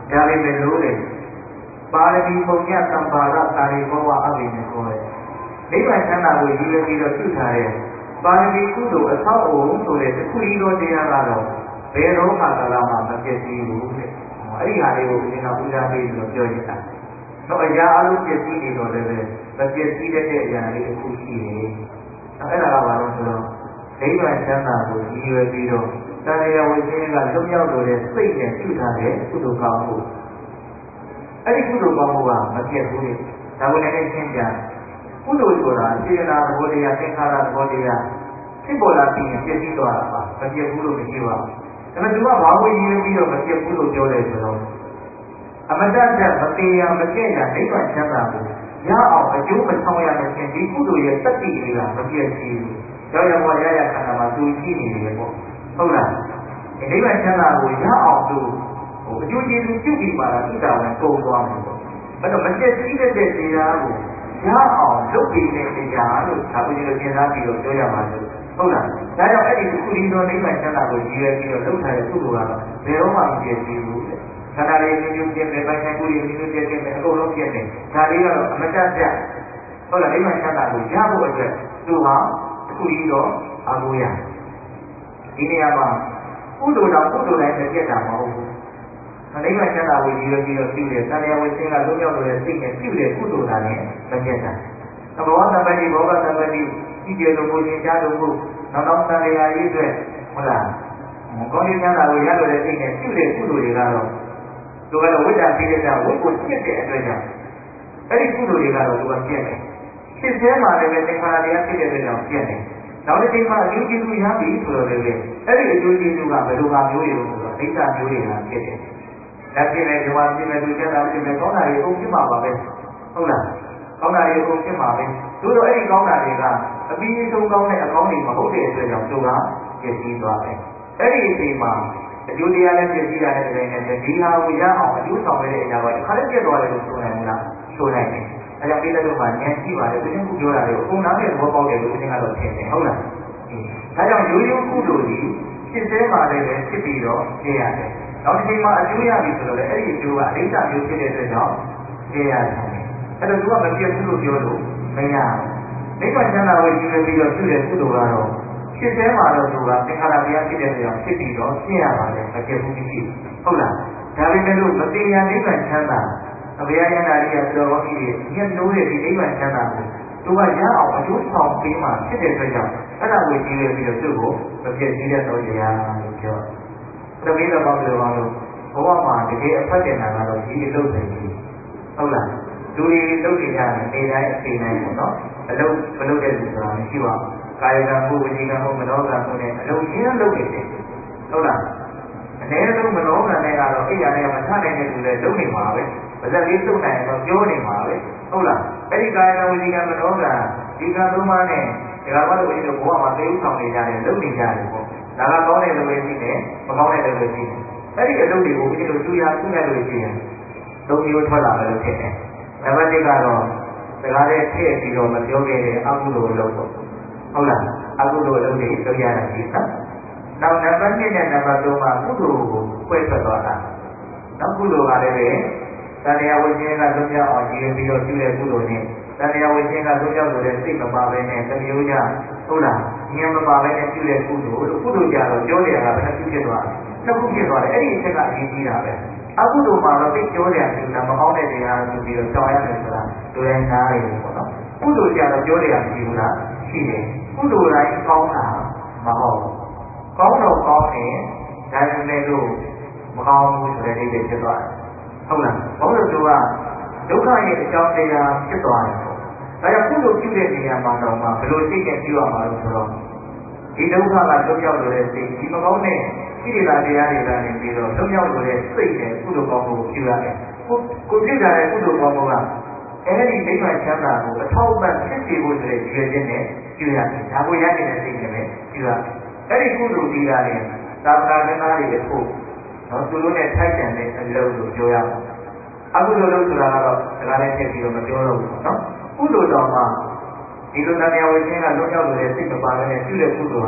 ဒါပေမဲ့လို့လေပါရမီပုံညသံပါဒတာရီဘောဝအဘိနဲ့ခေါ်တယ်နိဗ္ဗာန်ချမ်းသာကိုရည်ရွယ်ပြီးတော့ပြုထားတဲ့ပါရမီကုသိုလ်အဆောက်အအုံဆိုတဲ့တစ်ခုဤသောတရားကတော့ဘယ်တော့မှကာလမှမပြည့်စည်ဘူးတဲ့အဲ့ဒီဟာလေးကိုဒီနောက်ဦးစားပေးပြီးတော့ပြောရတာတော့အရာအလုံးပြည့်စည်နေတော့လည်းပဲမပြည့်စည်တဲ့အရာလေးတစ်ခုရှိတယ်အဲ့ဒါကဘာလို့ဆိုတော့နိဗ္ဗာန်ချမ်းသာကိုရည်ရွယ်ပြီးတော့တရားဝိသင်းကလွတ်မြောက်လို့တဲ့စိတ်နဲ့ပြုထားတဲ့ကုသိုလ်ကောင်းမှုအဲ့ဒီကုသိုလ်ကောင်းမှုကမပြည့်ဘူးလေဒါကိုလည်းရှင်းပြကုသိုလ်ဆိုတာစေတနာသဘောတရားသင်္ခါရသဘောတရားဖြစ်ပေါ်လာပြီးပြည့်စည်သွားတာပါမပြည့်ဘူးလို့မရှိပါဘူးဒါပေမဲ့သူကဘာကိုရည်ရွယ်ပြီးတော့မပြည့်ဘူးလို့ပြောတယ်ဆိုတော့အမတ္တတက်မသေးရမပြည့်ရနိဗ္ဗာန်ချမ်းသာကိုရအောင်အကျိုးမဆောင်ရမခြင်းဒီကုသိုလ်ရဲ့တတိလေးကမပြည့်စည်ဘူးကြောင့်ရမောရရခန္ဓာမှာသူရှိနေတယ်ပေါ့ဟုတ်လားဒီနိဗ္ဗာန်ချမ်းသာကိုရအောင်သူဟိုအကျိုးကျေးဇူးပြုပြီးပါလားသူတောင်းနဲ့ကုန်သွားမယ်ပေါ့အဲ့တော့မပြည့်စည်တဲ့တရားကိုရအောင်လုပ်ပြီးတဲ့တရားလို့ဒါကိုဒီလိုပြင်စားပြီးတော့ပြောရမှာလို့ဟုတ်လားဒါကြောင့်အဲ့ဒီကုသိုလ်သောနိဗ္ဗာန်ချမ်းသာကိုရည်ရွယ်ပြီးတော့လုပ်ထားတဲ့ကုသိုလ်ကတော့ဘယ်တော့မှမပြည့်စည်ဘူးတဲ့ခန္ဓာလေးမျိုးမျိုးပြည့်တယ်ပိုင်းပိုင်းကိုယ်မျိုးမျိုးပြည့်တယ်အကုန်လုံးပြည့်တယ်ဒါလေးကတော့အမတ္တပြဟုတ်လားနိဗ္ဗာန်ချမ်းသာကိုရဖို့အတွက်သူဟာကုသိုလ်သောအာဟုရဒီနေရာမှာကုသိုလ်တော်ကုသိုလ်တိုင်းမပြတ်တာမဟုတ်ဘူးနိဗ္ဗာန်ချမ်းသာကိုရည်ရွယ်ပြီးတော့ပြုတယ်တရားဝိသင်းကလွတ်မြောက်လို့တဲ့စိတ်နဲ့ပြုတယ်ကုသိုလ်တိုင်းနဲ့မပြတ်တာသဘောတပ္ပတိဘောဂတပ္ပတိကြည့်ကြလို့ကိုသင်ကြားလို့ကိုနောက်နောက်တရားရေးအတွက်ဟုတ်လားကောင်းကျိုးချမ်းသာကိုရလို့တဲ့စိတ်နဲ့ပြုတဲ့ကုသိုလ်တွေကတော့သူကတော့ဝိတ္တပိဋကဝိကိုဖြစ်တဲ့အတွက်ကြောင့်အဲ့ဒီကုသိုလ်တွေကတော့သူကပြည့်တယ်ဖြစ်သေးမှလည်းသင်္ခါရတရားဖြစ်တဲ့အတွက်ကြောင့်ပြည့်တယ်နောက်တစ်ချိန်မှာအကျိုးကျေးဇူးရပြီဆိုတော့လည်းအဲ့ဒီအကျိုးကျေးဇူးကဘယ်လိုပါမျိုးတွေလို့ဆိုတော့ဒိဋ္ဌမျိုးတွေကဖြစ်တယ်ဒါဖြစ်နေဒီမှာဖြစ်နေသူကျမ်းသာဖြစ်နေကောင်းတာတွေအကုန်ဖြစ်မှာပါပဲဟုတ်လားကောင်းတာတွေအကုန်ဖြစ်မှာပဲတို့တော့အဲ့ဒီကောင်းတာတွေကအပြီးအဆုံးကောင်းတဲ့အကောင်းတွေမဟုတ်တဲ့အတွက်ကြောင့်သူကပြည့်စည်သွားတယ်အဲ့ဒီအချိန်မှာအကျိုးတရားလည်းပြည့်စည်ရတယ်တဲ့နဲ့ဒီဟာကိုရအောင်အကျိုးဆောင်ရတဲ့အရာကခါလေးပြည့်သွားတယ်လို့ဆိုနိုင်မလားဆိုနိုင်တယ်အဲကြောင့်ဒီလက်တော့မှဉာဏ်ရှိပါတယ်ဒီနေ့ခုပြောတာတွေကိုအကုန်နားနဲ့သဘောပေါက်တယ်လို့ဒီနေ့ကတော့ထင်တယ်ဟုတ်လားဒါကြောင့်ရိုးရိုးကုသိုလ်ကြီးဖြစ်သေးမှလည်းပဲဖြစ်ပြီးတော့ပြည့်ရတယ်နောက်တစ်ချိန်မှာအကျိုးရပြီဆိုတော့လေအဲ့ဒီအကျိုးကအဋ္ဌမျိုးဖြစ်တဲ့အတွက်ကြောင့်ပြည့်ရတယ်အဲ့တော့သူကမပြည့်ဘူးလို့ပြောလို့မရဘူးနိဗ္ဗာန်ချမ်းသာကိုရည်ရွယ်ပြီးတော့ပြုတဲ့ကုသိုလ်ကတော့ဖြစ်သေးမှတော့သူကသင်္ခါရတရားဖြစ်တဲ့အတွက်ဖြစ်ပြီးတော့ပြည့်ရပါတယ်မပြည့်ဘူးမရှိဟုတ်လားဒါပေမဲ့လို့မတရားနိဗ္ဗာန်ချမ်းသာအဘယယန္တာရိယသတော်ကြီးတွေညှက်လို့တဲ့ဒီနိဗ္ဗာန်ချမ်းသာကိုသူကရအောင်အကျိုးဆောင်ပေးမှဖြစ်တဲ့အတွက်ကြောင့်အဲ့ဒါကိုကြည့်ရပြီးတော့သူ့ကိုမပြည့်စည်တဲ့တော်တရားလို့ပြောတပည့်တော်ဘာလို့လဲလို့ဘဝမှာတကယ်အဖတ်တင်တာကတော့ဒီအလုပ်ပဲကြီးဟုတ်လားလူတွေလုပ်နေကြတယ်နေတိုင်းအချိန်တိုင်းပေါ့နော်အလုပ်မလုပ်တဲ့လူဆိုတာမရှိပါဘူးကာယကံမှုဝိညာဉ်ကံမှုမနောကံမှုနဲ့အလုပ်ရှင်းလုပ်နေတယ်ဟုတ်လားအနည်းဆုံးမနောကံနဲ့ကတော့အိယာနဲ့မထနိုင်တဲ့လူတွေလုပ်နေမှာပဲပါဇက်လေးစုပ်နိုင်တော့ပြောနေမှာပဲဟုတ်လားအဲ့ဒီကာယကံဝိညာဉ်ကံမနောကံဒီကံသုံးပါးနဲ့ဒီကံဘာလို့ဒီလိုဘဝမှာသိဥဆောင်နေကြတယ်လုပ်နေကြတယ်ပေါ့ဒါကကောင်းတဲ့လူတွေရှိတယ်မကောင်းတဲ့လူတွေရှိတယ်အဲ့ဒီအလုပ်တွေကိုဒီလိုကျူရကျူရလို့ရှိရင်သုံးမျိုးထွက်လာတယ်လို့ဖြစ်တယ်နံပါတ်တစ်ကတော့စကားလေးထည့်ပြီးတော့မပြောခဲ့တဲ့အကုသိုလ်အလုပ်ပေါ့ဟုတ်လားအကုသိုလ်အလုပ်တွေလုပ်ရတာရှိသလားနောက်နံပါတ်နှစ်နဲ့နံပါတ်သုံးကကုသိုလ်ကိုဖွင့်ထွက်သွားတာနောက်ကုသိုလ်ကလည်းပဲတရားဝိခြင်းကလွတ်မြောက်အောင်ရည်ပြီးတော့ပြုတဲ့ကုသိုလ်နဲ့တရားဝိခြင်းကလွတ်မြောက်လို့တဲ့စိတ်မပါဘဲနဲ့တမျိုးကြဟုတ်လားဉာဏ်မပါဘဲနဲ့ပြုတဲ့ကုသိုလ်လို့ကုသိုလ်ကြတော့ပြောတယ်ကဘယ်နှခုဖြစ်သွားလဲနှစ်ခုဖြစ်သွားတယ်အဲ့ဒီအချက်ကအရေးကြီးတာပဲအကုသိုလ်မှာတော့သိပြောတယ်ဆိုတာမကောင်းတဲ့တရားဆိုပြီးတော့ကြောင်ရတယ်ဆိုတာတို့တိုင်းနားရတယ်ပေါ့နော်ကုသိုလ်ကြတော့ပြောတယ်မရှိဘူးလားရှိတယ်ကုသိုလ်တိုင်းကောင်းတာမဟုတ်ကောင်းတော့ကောင်းတယ်ဒါပေမဲ့လို့မကောင်းဘူးဆိုတဲ့အိမ်ဖြစ်သွားတယ်ဟုတ်လားဘာလို့လဲဆိုတော့ဒုက္ခရဲ့အကြောင်းတရားဖြစ်သွားတယ်ပေါ့ဒါကြောင့်ကုသိုလ်ပြုတဲ့နေရာမှာတော့ဘယ်လိုစိတ်နဲ့ပြုရမှာလို့ဆိုတော့ဒီဒုက္ခကလွတ်မြောက်လို့တဲ့စိတ်ဒီမကောင်းတဲ့ရှိရတာတရားတွေကနေပြီးတော့လွတ်မြောက်လို့တဲ့စိတ်နဲ့ကုသိုလ်ကောင်းမှုကိုပြုရတယ်ကိုကိုပြုတာတဲ့ကုသိုလ်ကောင်းမှုကအဲဒီနိဗ္ဗာန်ချမ်းသာကိုအထောက်အပံ့ဖြစ်စေဖို့ဆိုတဲ့ရည်ရွယ်ချက်နဲ့ပြုရတယ်ဒါကိုရနေတဲ့စိတ်နဲ့ပဲပြုရတယ်အဲဒီကုသိုလ်တရားတွေသာသနာ့ဓမ္မတွေအဖို့နော်သူတို့နဲ့ထိုက်တန်တဲ့အလုပ်ကိုပြောရအောင်အခုလိုလုပ်ဆိုတာကတော့ဒါလည်းထည့်ပြီးတော့မပြောတော့ဘူးနော်ကုသိုလ်တော်မှာဒီလိုတရားဝိခြင်းကလွတ်မြောက်လို့တဲ့စိတ်မပါဘဲနဲ့ပြုတဲ့ကုသိုလ်ဟာ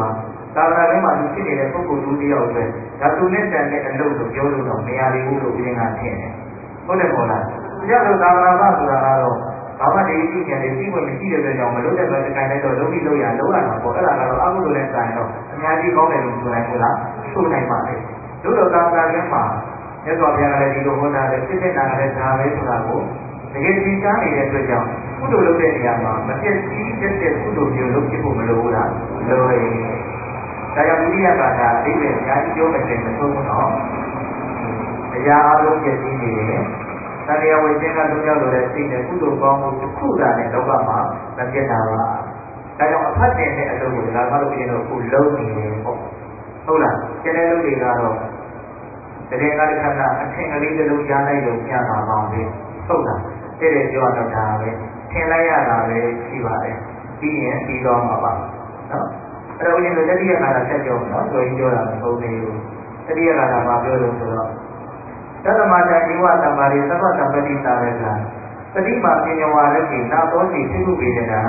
သာသနာ့ဘက်မှာသူဖြစ်နေတဲ့ပုဂ္ဂိုလ်လူတယောက်ပဲဒါသူနဲ့တန်တဲ့အလုပ်ကိုပြောလို့တော့မရဘူးလို့ဦးရင်းကထင်တယ်ဟုတ်တယ်မို့လားကြည့်လို့သာသနာ့ဘဆိုတာကတော့ဘာမှဒီကြည့်ကြတယ်ပြီးဝင်မရှိတဲ့အတွက်ကြောင့်မလုပ်တဲ့ဘက်တစ်ခိုင်လိုက်တော့လုံးပြီးလုံးရလုံးရတာပေါ့အဲ့ဒါကတော့အကုသိုလ်နဲ့ဆိုင်တော့အများကြီးကောင်းတယ်လို့ဆိုနိုင်မို့လားဆိုနိုင်ပါလေတို့တော့သာသနာ့ဘက်မှာမြတ်စွာဘုရားကလည်းဒီလိုဟောတာလေဖြစ်တဲ့နာကလည်းဒါပဲဆိုတာကိုတကယ်သိချနေတဲ့အတွက်ကြောင့်ကုသိုလ်လုပ်တဲ့နေရာမှာမပြည့်စည်တဲ့ကုသိုလ်မျိုးလုပ်ဖြစ်ဖို့မလိုဘူးလားလိုရည်ဒါကြောင့်ဒုတိယကာထာအတိတ်နဲ့အများကြီးပြောမယ်ဆိုရင်မဆုံးဘူးနော်တရားအလုံးပြည့်စည်နေတယ်သံဃာဝိသင်္ကသုံးယောက်လိုတဲ့စိတ်နဲ့ကုသိုလ်ကောင်းမှုတစ်ခုသာနဲ့လောကမှာမပြတ်တာပါဒါကြောင့်အဖတ်တင်တဲ့အလုပ်ကိုဒါမှမဟုတ်ရင်တော့ခုလုံးနေတယ်ပေါ့ဟုတ်လားကျန်တဲ့လူတွေကတော့တကယ်ကတည်းကအထင်ကလေးတစ်လုံးကြားလိုက်လို့ကြားတာပါပဲဟုတ်လားတဲ့တဲ့ပြောတော့ဒါပဲထင်လိုက်ရတာပဲရှိပါတယ်ပြီးရင်ပြီးတော့မှာပါနော်အဲ့တော့ဦးဇင်းတို့တတိယကာလဆက်ပြောနော်ဆိုရင်ပြောတာမဟုတ်သေးဘူးတတိယကာလမှာပြောလို့ဆိုတော့သတ္တမတံဒီဝတ္တမာရိသဗ္ဗတံပတိတာရကံပတိမာပညာဝရတိနာသောတိသိကုပေဒနာ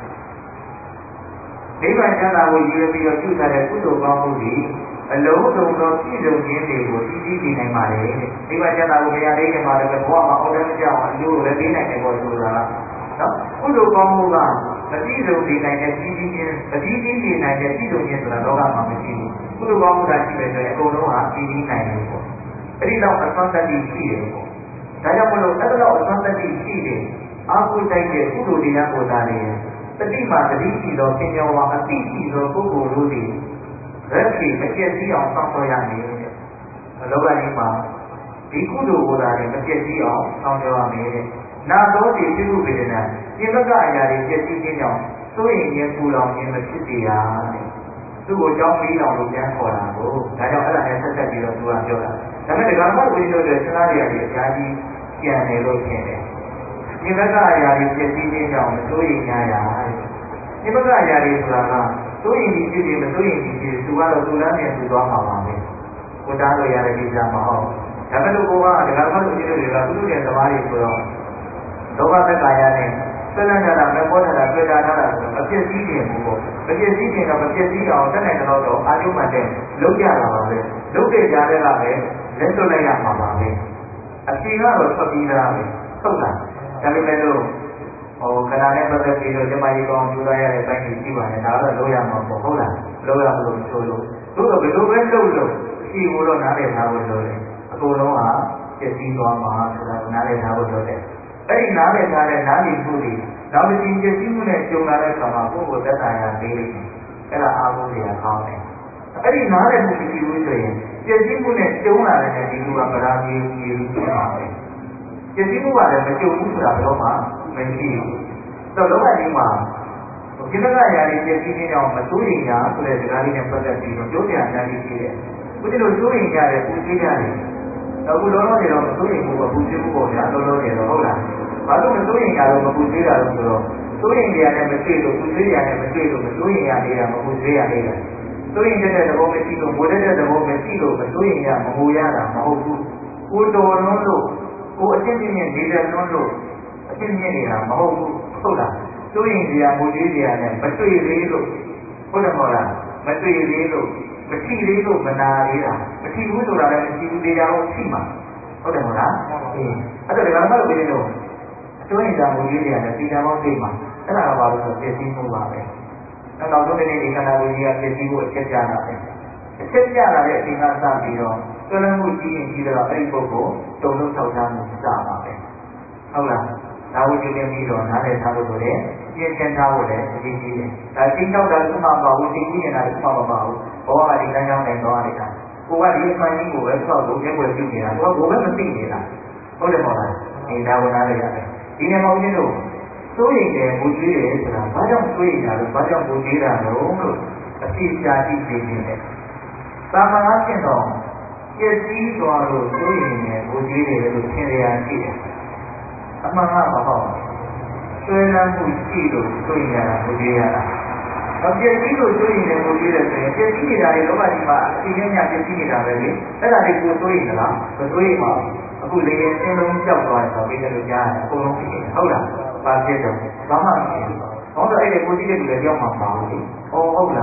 နိဗ္ဗာန်ချမ်းသာကိုရည်ရွယ်ပြီးတော့ပြုထားတဲ့ကုသိုလ်ကောင်းမှုတွေအလုံးစုံသောပြည့်စုံခြင်းတွေကိုတည်တည်နေနိုင်ပါလေနိဗ္ဗာန်ချမ်းသာကိုဘုရားလေးကမှလည်းဘဝမှာအောက်တန်းမကြောက်အောင်အကျိုးကိုလည်းပေးနိုင်တယ်ပေါ့ဆိုတာနော်ကုသိုလ်ကောင်းမှုကမပြည့်စုံနေနိုင်တဲ့ကြီးကြီးချင်းအကြီးကြီးနေနိုင်တဲ့ပြည့်စုံခြင်းဆိုတာလောကမှာမရှိဘူးကုသိုလ်ကောင်းမှုသာရှိတယ်ဆိုရင်အကုန်လုံးဟာပြည့်ပြီးနိုင်တယ်ပေါ့အဲ့ဒီတော့အစွမ်းတတိရှိတယ်ပေါ့ဒါကြောင့်မလို့အဲ့ဒါတော့အစွမ်းတတိရှိတယ်အာဟုတိုက်တဲ့ကုသိုလ်တရားကိုသာနေတတိမာတတိရှိသောပညာဝါအသိရှိသောပုဂ္ဂိုလ်တို့သည်ရက်စီမပြည့်စည်အောင်စောင့်ရှောက်ရမည်တဲ့အလောကကြီးမှာဒီကုသိုလ်ကိုသာနေမပြည့်စည်အောင်စောင့်ရှောက်ရမယ်တဲ့နာသောတိပြုဝေဒနာပြင်ပကအရာတွေပြည့်စည်ခြင်းကြောင့်စိုးရင်ခြင်းပူလောင်ခြင်းမဖြစ်စေရတဲ့သူ့ကိုကြောင်းပြီးအောင်လို့ပြန်ခေါ်တာကိုဒါကြောင့်အဲ့ဒါနဲ့ဆက်ဆက်ပြီးတော့သူကပြောတာဒါပေမဲ့ဒကာမဝိသုဒ္ဓဆရာတွေအများကြီးကြံတယ်လို့ထင်တယ်ပြင်ပကအရာတွေပြည့်စည်ခြင်းကြောင့်မစိုးရင်ရရတဲ့ပြင်ပကအရာတွေဆိုတာကစိုးရင်ဒီဖြစ်ဖြစ်မစိုးရင်ဒီဖြစ်သူကတော့သူလမ်းနဲ့သူသွားမှာပါပဲကိုတားလို့ရတဲ့ကိစ္စမဟုတ်ဒါပေမဲ့ကိုကဒကာမဝိသုဒ္ဓတွေကသူတို့ရဲ့သမားတွေဆိုတော့လောဘသက္ကာယနဲ့ဆွေးနွေးကြတာမပေါ်တာတွေ့တာထားတာဆိုတော့အဖြစ်စည်းခြင်းဘူးပေါ့အဖြစ်စည်းခြင်းတော့မဖြစ်စည်းအောင်တက်နိုင်တော့တော့အာယုမှန်တဲ့လုံးကြတာပါပဲလုံးတဲ့ကြားတဲ့ကပဲလက်စွပ်လိုက်ရမှာပါပဲအဖြေကတော့ထွက်ပြီးသားပဲဟုတ်လားဒါပေမဲ့လို့ဟိုခဏနဲ့ပတ်သက်ပြီးတော့ကျမကြီးကောင်းကြိုးစားရတဲ့ပိုင်းကြီးရှိပါတယ်ဒါတော့လုံးရမှာပေါ့ဟုတ်လားလုံးရမလို့ဆိုလို့တို့တော့ဘယ်လိုပဲလုပ်လို့အဖြေကိုတော့နားလည်ထားဖို့လိုတယ်အကုန်လုံးဟာပြည့်စည်သွားမှာဆိုတာနားလည်ထားဖို့လိုတယ်အဲ့ဒီနားလည်ထားတဲ့နားလည်မှုတွေနောက်တစ်ချိန်ပြည့်စည်မှုနဲ့ကြုံလာတဲ့အခါမှာကိုယ့်ကိုသက်သာရာပေးလိမ့်မယ်အဲ့ဒါအားကိုးစရာကောင်းတယ်အဲ့ဒီနားလည်မှုမရှိဘူးဆိုရင်ပြည့်စည်မှုနဲ့ကြုံလာတဲ့ဒီလူကဗရာပြေပြေဖြစ်ပါမယ်ပြည့်စည်မှုကလည်းမကြုံဘူးဆိုတာတော့မှမရှိဘူးတော့လောကကြီးမှာဒီလိုကရာတွေပြည့်စည်ခြင်းကြောင့်မစိုးရိမ်ရဆိုတဲ့စကားလေးနဲ့ပတ်သက်ပြီးတော့ပြောပြအများကြီးရှိတယ်ခုဒီလိုစိုးရိမ်ကြတယ်ပူဆွေးကြတယ်အခုလောလောဆယ်တော့မစိုးရိမ်ဘူးကပူဆွေးမှုပေါ့ဗျာလောလောဆယ်တော့ဟုတ်လားဘာလို့မစိုးရိမ်ကြတော့မပူဆွေးတာလို့ဆိုတော့စိုးရိမ်ကြရတယ်မတွေ့လို့ပူဆွေးရတယ်မတွေ့လို့မစိုးရိမ်ရသေးတာမပူဆွေးရသေးတာစိုးရိမ်တဲ့သဘောမရှိလို့ငိုတဲ့သဘောမရှိလို့မစိုးရိမ်ရမငိုရတာမဟုတ်ဘူးကိုတော်လွန်းလို့ကိုအချင်းချင်းနဲ့နေတဲ့လွန်းလို့အချင်းချင်းနေတာမဟုတ်ဘူးဟုတ်လားစိုးရိမ်ကြရငိုကြွေးကြရနဲ့မတွေ့သေးလို့ဟုတ်တယ်မဟုတ်လားမတွေ့သေးလို့မထီသေးလို့မနာသေးတာမထီဘူးဆိုတာလည်းမရှိဘူးတရားဟုတ်ရှိမှာဟုတ်တယ်မဟုတ်လားအေးအဲ့တော့ဒီကောင်မလို့ပြင်းလို့အစိုးရကငိုကြွေးကြရနဲ့တရားပေါင်းသိမှာအဲ့ဒါကဘာလို့ဆိုပြည့်စည်မှုပါပဲအဲ့တော့တို့နေ့ဒီခန္ဓာကိုယ်ကြီးကပြည့်စည်ဖို့အချက်ပြတာပဲအချက်ပြလာတဲ့အချိန်ကစပြီးတော့သွေးလမ်းမှုကြီးရင်ကြီးတော့အဲ့ဒီပုဂ္ဂိုလ်တုံ့လုံးထောက်ထားမှုစပါပဲဟုတ်လားဒါဝိကျွတင်ပြီးတော့နားလည်ထားဖို့ဆိုတဲ့ပြည့်စင်ထားဖို့လည်းအရေးကြီးတယ်ဒါချင်းတော့တာဥပမာပါဘူးသိကြီးနေတာဥပမာမပါဘူးဘောကဒီလမ်းကြောင်းနဲ့သွားနေတာကိုကဒီအမှန်ကြီးကိုပဲဆောက်လို့ပြည့်ွယ်ပြုနေတာသူကဘိုးပဲမသိနေတာဟုတ်တယ်မဟုတ်လားဒီဒါကိုနားလည်ရတယ်ဒီနေ့မောင်ကြီးတို့စိုးရိမ်တယ်ဘူကြီးတယ်ဆိုတာဘာကြောင့်စိုးရိမ်တာလဲဘာကြောင့်ဘူကြီးတာလဲလို့အပြည့်ချာကြည့်နေတယ်သာမန်အဖြစ်တော့ပြည့်စည်သွားလို့စိုးရိမ်တယ်ဘူကြီးတယ်လို့ထင်ရရှိတယ်အမှန်ကမဟုတ်ဆွေးနွေးမှုရှိလို့စိုးရိမ်ရတာဘူကြီးရတာအပြည့်စည်လို့စိုးရိမ်တယ်ဘူကြီးတယ်ဆိုရင်ပြည့်စည်နေတာတွေလောကကြီးမှာအချိန်နဲ့ညပြည့်စည်နေတာပဲလေအဲ့ဒါတွေကိုစိုးရိမ်သလားမစိုးရိမ်ပါဘူးအခုလေရင်အင်းလုံးကြောက်သွားတယ်ဆိုပြီးတယ်လို့ကြားရတယ်အကုန်လုံးဖြစ်နေဟုတ်လားပါဖြစ်တော့ဘာမှမရှိဘူး။ဟောတော့အဲ့ဒီကိုကြည့်တဲ့လူတွေကြောက်မှာမပါဘူးလေ။ဟောဟုတ်လား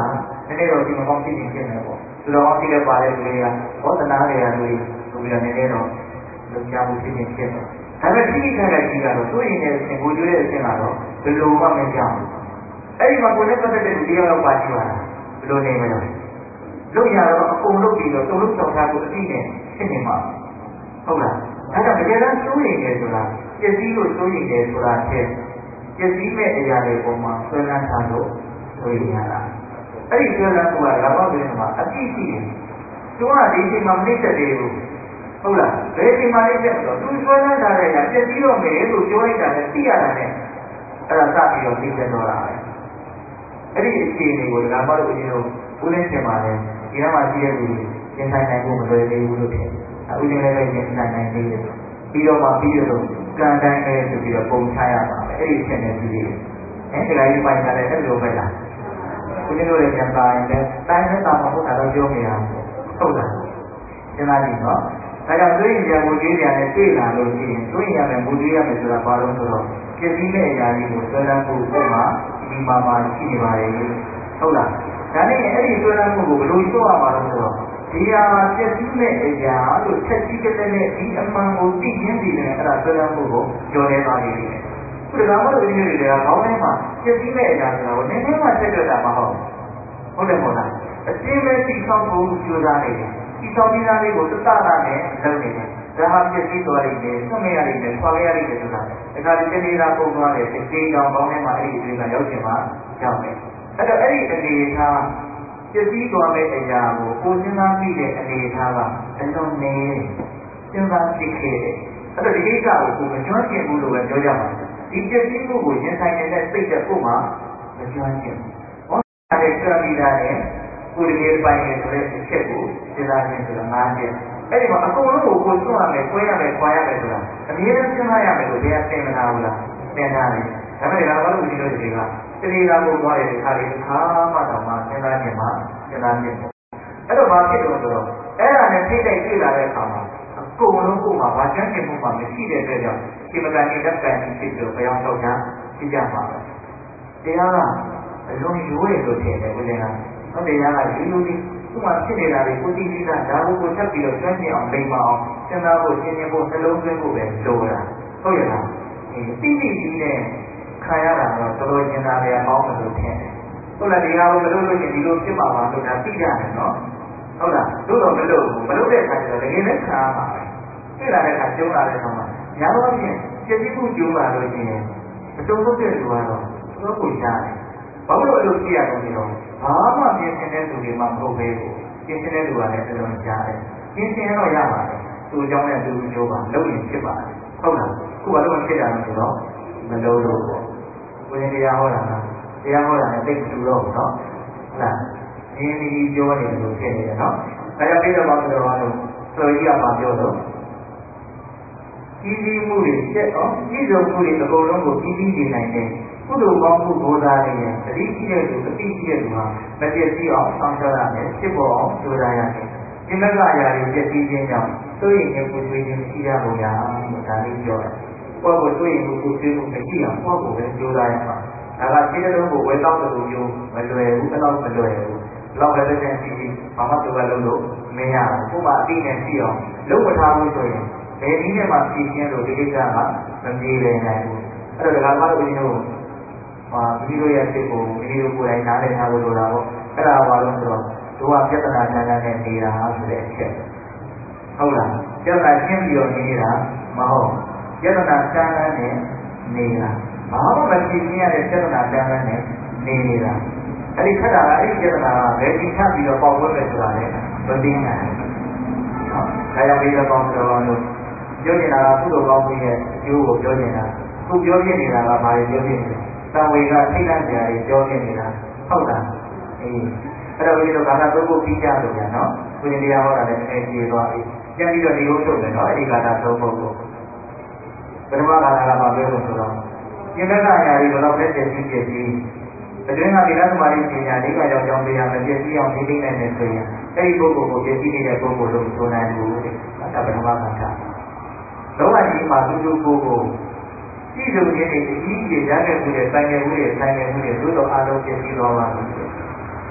နည်းနည်းတော့ဒီမကောင်းဖြစ်နေဖြစ်နေပေါ့သူတော်ကောင်းဖြစ်တဲ့ပါတဲ့လူတွေကဘောသနာတွေကလူတွေဆိုပြီးတော့နည်းနည်းတော့လုံခြားမှုဖြစ်နေဖြစ်နေဒါပေမဲ့ဒီကိစ္စကကြီးကတော့စိုးရင်တဲ့အစဉ်ကိုကျွေးတဲ့အစဉ်ကတော့ဘယ်လိုမှမကြောက်ဘူးအဲ့ဒီမှာကိုယ်နဲ့ပတ်သက်တဲ့လူတရားတော့ပါကြည့်ပါလားဘယ်လိုနေမလဲလို့ရတော့အကုန်လုပ်ပြီးတော့တုံ့လုံးဆောင်ထားကိုအတိနဲ့ဖြစ်နေမှာဟုတ်လားဒါကြောင့်တကယ်တမ်းစိုးရင်တယ်ဆိုတာပျက်စီးလို့စိုးရင်တယ်ဆိုတာတဲ့ပျက်စီးမဲ့အရာတွေပေါ်မှာဆွဲလန်းထားလို့စိုးရင်ရတာအဲ့ဒီဆွဲလန်းမှုကဘာလို့လဲဆိုတော့အတိရှိတယ်သူကဒီအချိန်မှာမနှိမ့်သက်သေးဘူးဟုတ်လားဘယ်အချိန်မှာနှိမ့်သက်တော့သူဆွဲလန်းထားတဲ့အရာပျက်စီးတော့မယ်လို့ပြောလိုက်တာနဲ့သိရတာနဲ့အဲ့ဒါစပြီးတော့သိသက်တော့တာပဲအဲ့ဒီအခြေအနေကိုဒါမှမဟုတ်ဦးဇင်းတို့ဦးလင်းရှင်ပါလေဒီထဲမှာရှိတဲ့လူတွေသင်ဆိုင်နိုင်ဖို့မလွယ်သေးဘူးလို့ထင်တယ်ဦးဇင်းလည်းပဲသင်ဆိုင်နိုင်သေးတယ်ပြီးတော့မှပြီးတော့ကံတိုင်းပဲဆိုပြီးတော့ပုံချရပါမယ်အဲ့ဒီအချက်နဲ့ပြီးသေးတယ်အဲဒီကကြီးပိုင်တာလည်းအဲ့လိုပဲလားဦးဇင်းတို့လည်းပြန်ပါရင်လည်းတိုင်းနဲ့တာမဟုတ်တာတော့ပြောမရဘူးဟုတ်လားစဉ်းစားကြည့်နော်ဒါကြောင့်တွေးရင်မူကြီးကြတယ်တွေ့လာလို့ရှိရင်တွေးရမယ်မူကြီးရမယ်ဆိုတာဘာလို့ဆိုတော့ပြည့်စည်တဲ့အရာကြီးကိုဆွဲလန်းဖို့ပုံမှာဒီမှာမှာရှိနေပါလေဟုတ်လားဒါနဲ့အဲ့ဒီဆွဲလန်းမှုကိုဘယ်လိုရှင်းရမှာလဲဆိုတော့ဒီဟာပြည့်စည်တဲ့အရာလို့ချက်ကြီးကတဲ့နဲ့ဒီအမှန်ကိုသိချင်းသိတယ်အဲ့ဒါဆွဲလန်းမှုကိုကြော်နေပါလိမ့်မယ်ခုဒါမှမဟုတ်ဒီလိုတွေကခေါင်းထဲမှာပြည့်စည်တဲ့အရာဆိုတာကိုနည်းနည်းမှချက်တွေ့တာမဟုတ်ဟုတ်တယ်မဟုတ်လားအရှင်းမဲ့သိဆောင်ဖို့ကြိုးစားနေတယ်ဒီဆောင်ပြီးသားလေးကိုသတ္တနာနဲ့လုပ်နေတယ်ဒါဟာပြည့်စည်သွားလိမ့်မယ်ဆွတ်မရလိမ့်မယ်ခွာရလိမ့်မယ်ဆိုတာဒါကဒီတနေ့သာပုံသွားတယ်ဒီသေးတောင်ကောင်းထဲမှာအဲ့ဒီအတွေ့ကရောက်ချင်မှရောက်မယ်အဲ့တော့အဲ့ဒီအနေထားပြည့်စည်သွားမယ့်အရာကိုကိုယ်စဉ်းစားပြီးတဲ့အနေထားကအလွန်နည်းစဉ်းစားကြည့်ခဲ့တယ်အဲ့တော့ဒီကိစ္စကိုကိုယ်မကျွမ်းကျင်ဘူးလို့ပဲပြောကြပါဒီပြည့်စည်မှုကိုရင်ဆိုင်နေတဲ့စိတ်တဲ့ပုံမှာမကျွမ်းကျင်ဘူးဟောတဲ့ကြွပြီးသားတဲ့ကိုယ်တည်းပိုင်းရဲ့ဆိုတဲ့အချက်ကိုစဉ်းစားခြင်းဆိုတာငါးချက်အဲ့ဒီမှာအကုန်လုံးကိုကိုယ်စွန့်ရမယ်၊ခွဲရမယ်၊ခွာရမယ်ဆိုတာအမြဲတမ်းစဉ်းစားရမယ်လို့ဘယ်ကသင်မနာဘူးလားသင်ထားတယ်ဒါပေမဲ့ဒါကဘာလို့ဒီလိုတွေကတတိယကိုသွားတဲ့ခါလေးအခါမှတော့မှစဉ်းစားခြင်းမှစဉ်းစားခြင်းအဲ့တော့ဘာဖြစ်လို့ဆိုတော့အဲ့ဒါနဲ့ထိတ်တိုက်တွေ့လာတဲ့အခါမှာအကုန်လုံးကိုမှဘာချမ်းကျင်မှုမှမရှိတဲ့အတွက်ကြောင့်ဒီမကန်နေတဲ့ကံကြီးဖြစ်ပြီးဘယ်အောင်တော့ကြဖြစ်ကြမှာပဲတရားကအလုံးရိုးရလို့ထင်တယ်ဦးဇင်းကဟုတ်တယ်ရားကဒီလိုဒီသူ့မှာဖြစ်နေတာတွေကိုသိပြီးသားဒါကိုကိုချက်ပြီးတော့ကျွမ်းကျင်အောင်လိမ္မာအောင်စဉ်းစားဖို့ရှင်းရှင်းဖို့နှလုံးသွင်းဖို့ပဲလိုတာဟုတ်ရဲ့လားအဲသိသိကြီးနဲ့ခံရတာတော့တော်တော်ကျင်နာရအောင်မလို့ထင်တယ်ဟုတ်လားဒီဟာကိုမလုပ်လို့ရှိရင်ဒီလိုဖြစ်မှာပါလို့ဒါသိကြတယ်နော်ဟုတ်လားတို့တော့မလုပ်ဘူးမလုပ်တဲ့အခါကျတော့တကယ်လည်းခံရမှာပဲသိလာတဲ့အခါကျုံးလာတဲ့အခါမှာညာတော့ပြင်ပြည့်စုံမှုကျုံးလာလို့ရှိရင်အတုံးလုပ်တဲ့လူကတော့တော့ကိုရှားတယ်ဘာလို့အဲ့လိုဖြစ်ရလဲဆိုတော့ဘာမှပြင်ဆင်တဲ့သူတွေမှမဟုတ်ပဲကိုပြင်ဆင်တဲ့လူကလည်းအလုံးရှားတယ်ပြင်ဆင်တော့ရပါတယ်သူ့အကြောင်းနဲ့သူ့အကျိုးပါလုပ်ရင်ဖြစ်ပါတယ်ဟုတ်လားခုဘာလို့မဖြစ်တာလဲဆိုတော့မလုပ်လို့ပေါ့ဘုရင်တရားဟောတာကတရားဟောတာနဲ့သိတူတော့ဘူးနော်ဟုတ်လားရင်းနှီးပြောနေတယ်လို့ဖြစ်နေတယ်နော်ဒါကြောင့်ပြီးတော့ဘာလို့လဲဆိုတော့ကြီးကမှပြောတော့ကြီးကြီးမှုတွေချက်အောင်ကြီးစုံမှုတွေအကုန်လုံးကိုကြီးကြီးနေနိုင်တယ်ကုသိုလ်ကောင်းမှုဘိုးသားတွေနဲ့တတိရှိတဲ့သူအတိရှိတဲ့သူဟာမပြည့်စည်အောင်ဆောင်ရွက်ရမယ်ဖြစ်ပေါ်အောင်ကြိုးစားရမယ်ဒီမကအရာတွေပြည့်စည်ခြင်းကြောင့်သို့ရင်လည်းကိုယ်သွေးခြင်းမရှိရဘူးလားဒါလေးပြောတယ်ကိုယ့်ကိုယ်သွေးရင်ကိုယ်သွေးမှုမရှိအောင်ကိုယ့်ကိုယ်ပဲကြိုးစားရမှာဒါကခြေလုံးကိုဝဲတော့တဲ့လူမျိုးမလွယ်ဘူးဘယ်တော့မလွယ်ဘူးလောက်ပဲတဲ့စီစီဘာမှတော့လုံးလို့မရဘူးကိုယ်မှအတိနဲ့ရှိအောင်လုံးမထားဘူးဆိုရင်ဘယ်နည်းနဲ့မှပြည်ချင်းလို့ဒီကိစ္စကမပြေလည်နိုင်ဘူးအဲ့တော့ဒါကမှလို့ဒီလိုဟာမိမိတို့ရဲ့စိတ်ကိုမိမိတို့ကိုယ်တိုင်နားလည်ထားဖို့လိုတာပေါ့အဲ့ဒါဘာလို့ဆိုတော့တို့ကပြဿနာဉာဏ်နဲ့နေတာဆိုတဲ့အချက်ဟုတ်လားပြဿနာရှင်းပြီးတော့နေတာမဟုတ်ပြဿနာဉာဏ်နဲ့နေတာဘာမှမဖြေရှင်းရတဲ့ပြဿနာဉာဏ်နဲ့နေနေတာအဲ့ဒီခက်တာကအဲ့ဒီပြဿနာကဘယ်ဒီထပ်ပြီးတော့ပေါက်ပွဲပဲဆိုတာလေမသိနိုင်ဘူးဒါကြောင့်ပြီးတော့ပေါက်တော့လို့ပြောနေတာကကုသိုလ်ကောင်းမှုရဲ့အကျိုးကိုပြောနေတာခုပြောပြနေတာကဘာတွေပြောပြနေလဲတံဝေကထိတ်လန့်ကြရပြောနေနေတာဟုတ်လားအေးအဲ့တော့ဒီလိုဘာသာသုံးဖို့ပြီးကြလို့ရနော်ကိုရင်တရားဟောတာလည်းနည်းနည်းပြေသွားပြီပြန်ပြီးတော့ဒီလိုထုတ်မယ်နော်အဲ့ဒီဘာသာသုံးဖို့ကိုပထမဘာသာကဘာပြောလို့ဆိုတော့ယင်္ဂကအရာတွေတော့လက်ကျက်ပြီးပြည့်ပြီးအတွင်းကဒီလသမารိပညာလေးကကြောင့်ကြောင့်တရားမပြည့်စည်အောင်ထိသိနိုင်တယ်ဆိုရင်အဲ့ဒီပုဂ္ဂိုလ်ကိုပြည့်စည်နေတဲ့ပုဂ္ဂိုလ်လို့ဆိုနိုင်ဘူးတဲ့ဒါပထမဘာသာလောကကြီးမှာသူတို့ကိုယ်ကိုကြည့်လို့ခြင်းတွေအကြီးကြီးရတဲ့မှုတွေဆိုင်ငယ်မှုတွေဆိုင်ငယ်မှုတွေသို့တော်အားလုံးပြည့်စည်သွားပါလို့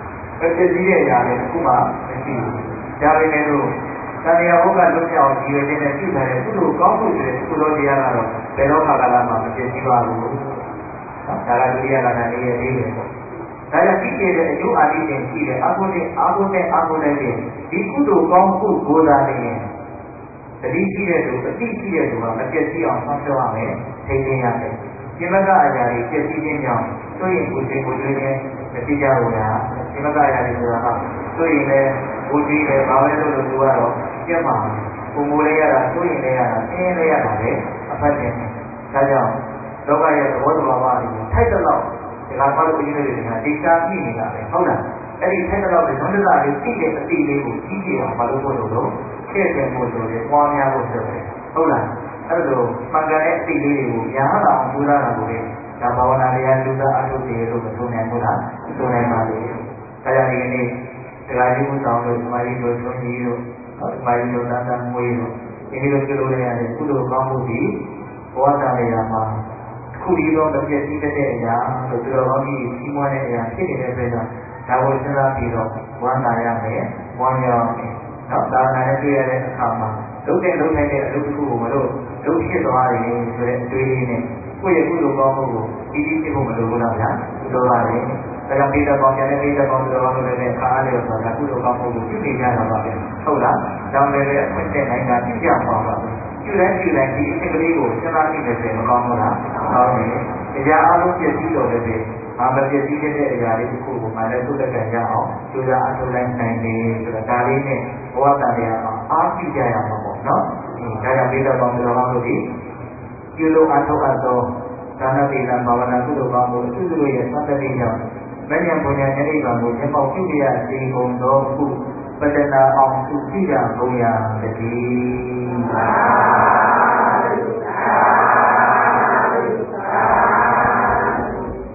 ဖြစ်စည်းတဲ့အရာတွေအခုမှမရှိဘူးဒါပေမဲ့လို့တဏှာဘုကလွတ်မြောက်ရည်ရွယ်ခြင်းနဲ့ပြုထားတဲ့ကုသိုလ်ကောင်းမှုတွေကုသိုလ်တရားကတော့ဘယ်တော့မှကာလမှာမဖြစ်သေးပါဘူးနော်ဒါကဒုတိယကဏ္ဍလေးရဲ့လေးပဲပေါ့ဒါကြောင့်ဒီကျေတဲ့အကျိုးအာနိသင်ရှိတဲ့အာဟုနဲ့အာဟုနဲ့အာဟုနဲ့ဒီကုသိုလ်ကောင်းမှုကိုယ်သာနေရင်တတိရှိတဲ့သူအတိရှိတဲ့သူကမပြည့်စည်အောင်ဆောင်ပြောရမယ်ထိန်းသိမ်းရမယ်ဒီမကအရာတွေပြည့်စည်ခြင်းကြောင့်ဆိုရင်ကိုယ်စိတ်ကိုယ်တွေနဲ့မတိကြဘူးလားဒီမကအရာတွေဆိုတာကဆိုရင်လည်းကိုယ်ကြီးလည်းဘာပဲလို့လို့သူကတော့ပြတ်မှာကိုမိုးလေးရတာဆိုရင်လည်းရတာဆင်းရဲလည်းရတာပဲအဖက်တင်ဒါကြောင့်လောကရဲ့သဘောတဘာဝတွေကိုထိုက်တဲ့လောက်ဒီကဘာလို့ဒီလိုတွေကဒေတာပြည့်နေတာပဲဟုတ်လားအဲ့ဒီထိုက်တဲ့လောက်ဒီလုံးတစားလေးပြည့်တဲ့အတိလေးကိုကြီးကြည့်အောင်ဘာလို့ဖို့လို့လို့ထည့်ပြန်ဖို့ဆိုတယ်ပွားများဖို့ဆိုတယ်ဟုတ်လားအဲ့လိုမှန်ကန်တဲ့အတိလေးတွေကိုညာလာအောင်ကြိုးစားတာကိုလေဒါဘာဝနာတရားလူသားအထုတည်းလို့မဆိုနိုင်ဘူးလားဆိုနိုင်ပါလေဒါကြောင့်ဒီကနေ့တရားကြီးမှုဆောင်လို့မာရီတို့သွန်ကြီးတို့မာရီတို့တန်တန်မွေးတို့ဒီလိုပြုလုပ်ရတဲ့ကုသိုလ်ကောင်းမှုဒီဘဝတာရမှာခုဒီတော့မပြည့်စည်တဲ့အရာလို့သူတော်ကောင်းကြီးကြီးမွားတဲ့အရာဖြစ်နေတဲ့အတွက်ကြောင့်ဒါကိုစဉ်းစားပြီးတော့ဝမ်းသာရမယ်ဝမ်းမြောက်မယ်နော်ဒါနာနဲ့တွေ့ရတဲ့အခါမှာလုပ်တဲ့လုပ်နိုင်တဲ့အလုပ်တစ်ခုကိုမလို့လုပ်ဖြစ်သွားတယ်ဆိုတဲ့အတွေ့အကြုံနဲ့ကိုယ့်ရဲ့ကုသိုလ်ကောင်းမှုကိုပြီးပြီးဖြစ်ဖို့မလိုဘူးလားဗျာလိုပါတယ်ဒါကြောင့်ပိဋကပေါင်းကျန်တဲ့ပိဋကပေါင်းတော်တော်လို့လည်းအခါအားလျော်ဆိုတာကုသိုလ်ကောင်းမှုကိုပြုနေကြတာပါပဲဟုတ်လားဒါမှလည်းအခွင့်တဲ့နိုင်တာပြုကြပါပါပြုတိုင်းပြုတိုင်းဒီအစ်ကလေးကိုစဉ်းစားကြည့်နေတယ်မကောင်းဘူးလားကောင်းတယ်တရားအလုံးပြည့်စည်တော်လည်းအာမပြည့်စည်တဲ့အရာလေးတစ်ခုကိုမှလည်းသုတကံရအောင်ကြိုးစားအထောက်လိုက်နိုင်တယ်ဆိုတာဒါလေးနဲ့ဘဝတန်တရားမှာအားပြုကြရမှာပေါ့နော်ဒါကြောင့်ပိဋကပေါင်းတော်တော်လို့ဒီပြုလို့အထောက်အသောဒါနတိလဘာဝနာကုသိုလ်ကောင်းမှုအစုစုရဲ့သတ္တိကြောင့်မဉ္ဇဉ်ဘုံညာဉာဏ်ဤပါကိုမျက်မှောက်ပြုရစေကုန်သောခုပတ္တနာအောင်သူကြည့်ကြဘုံရာတည်း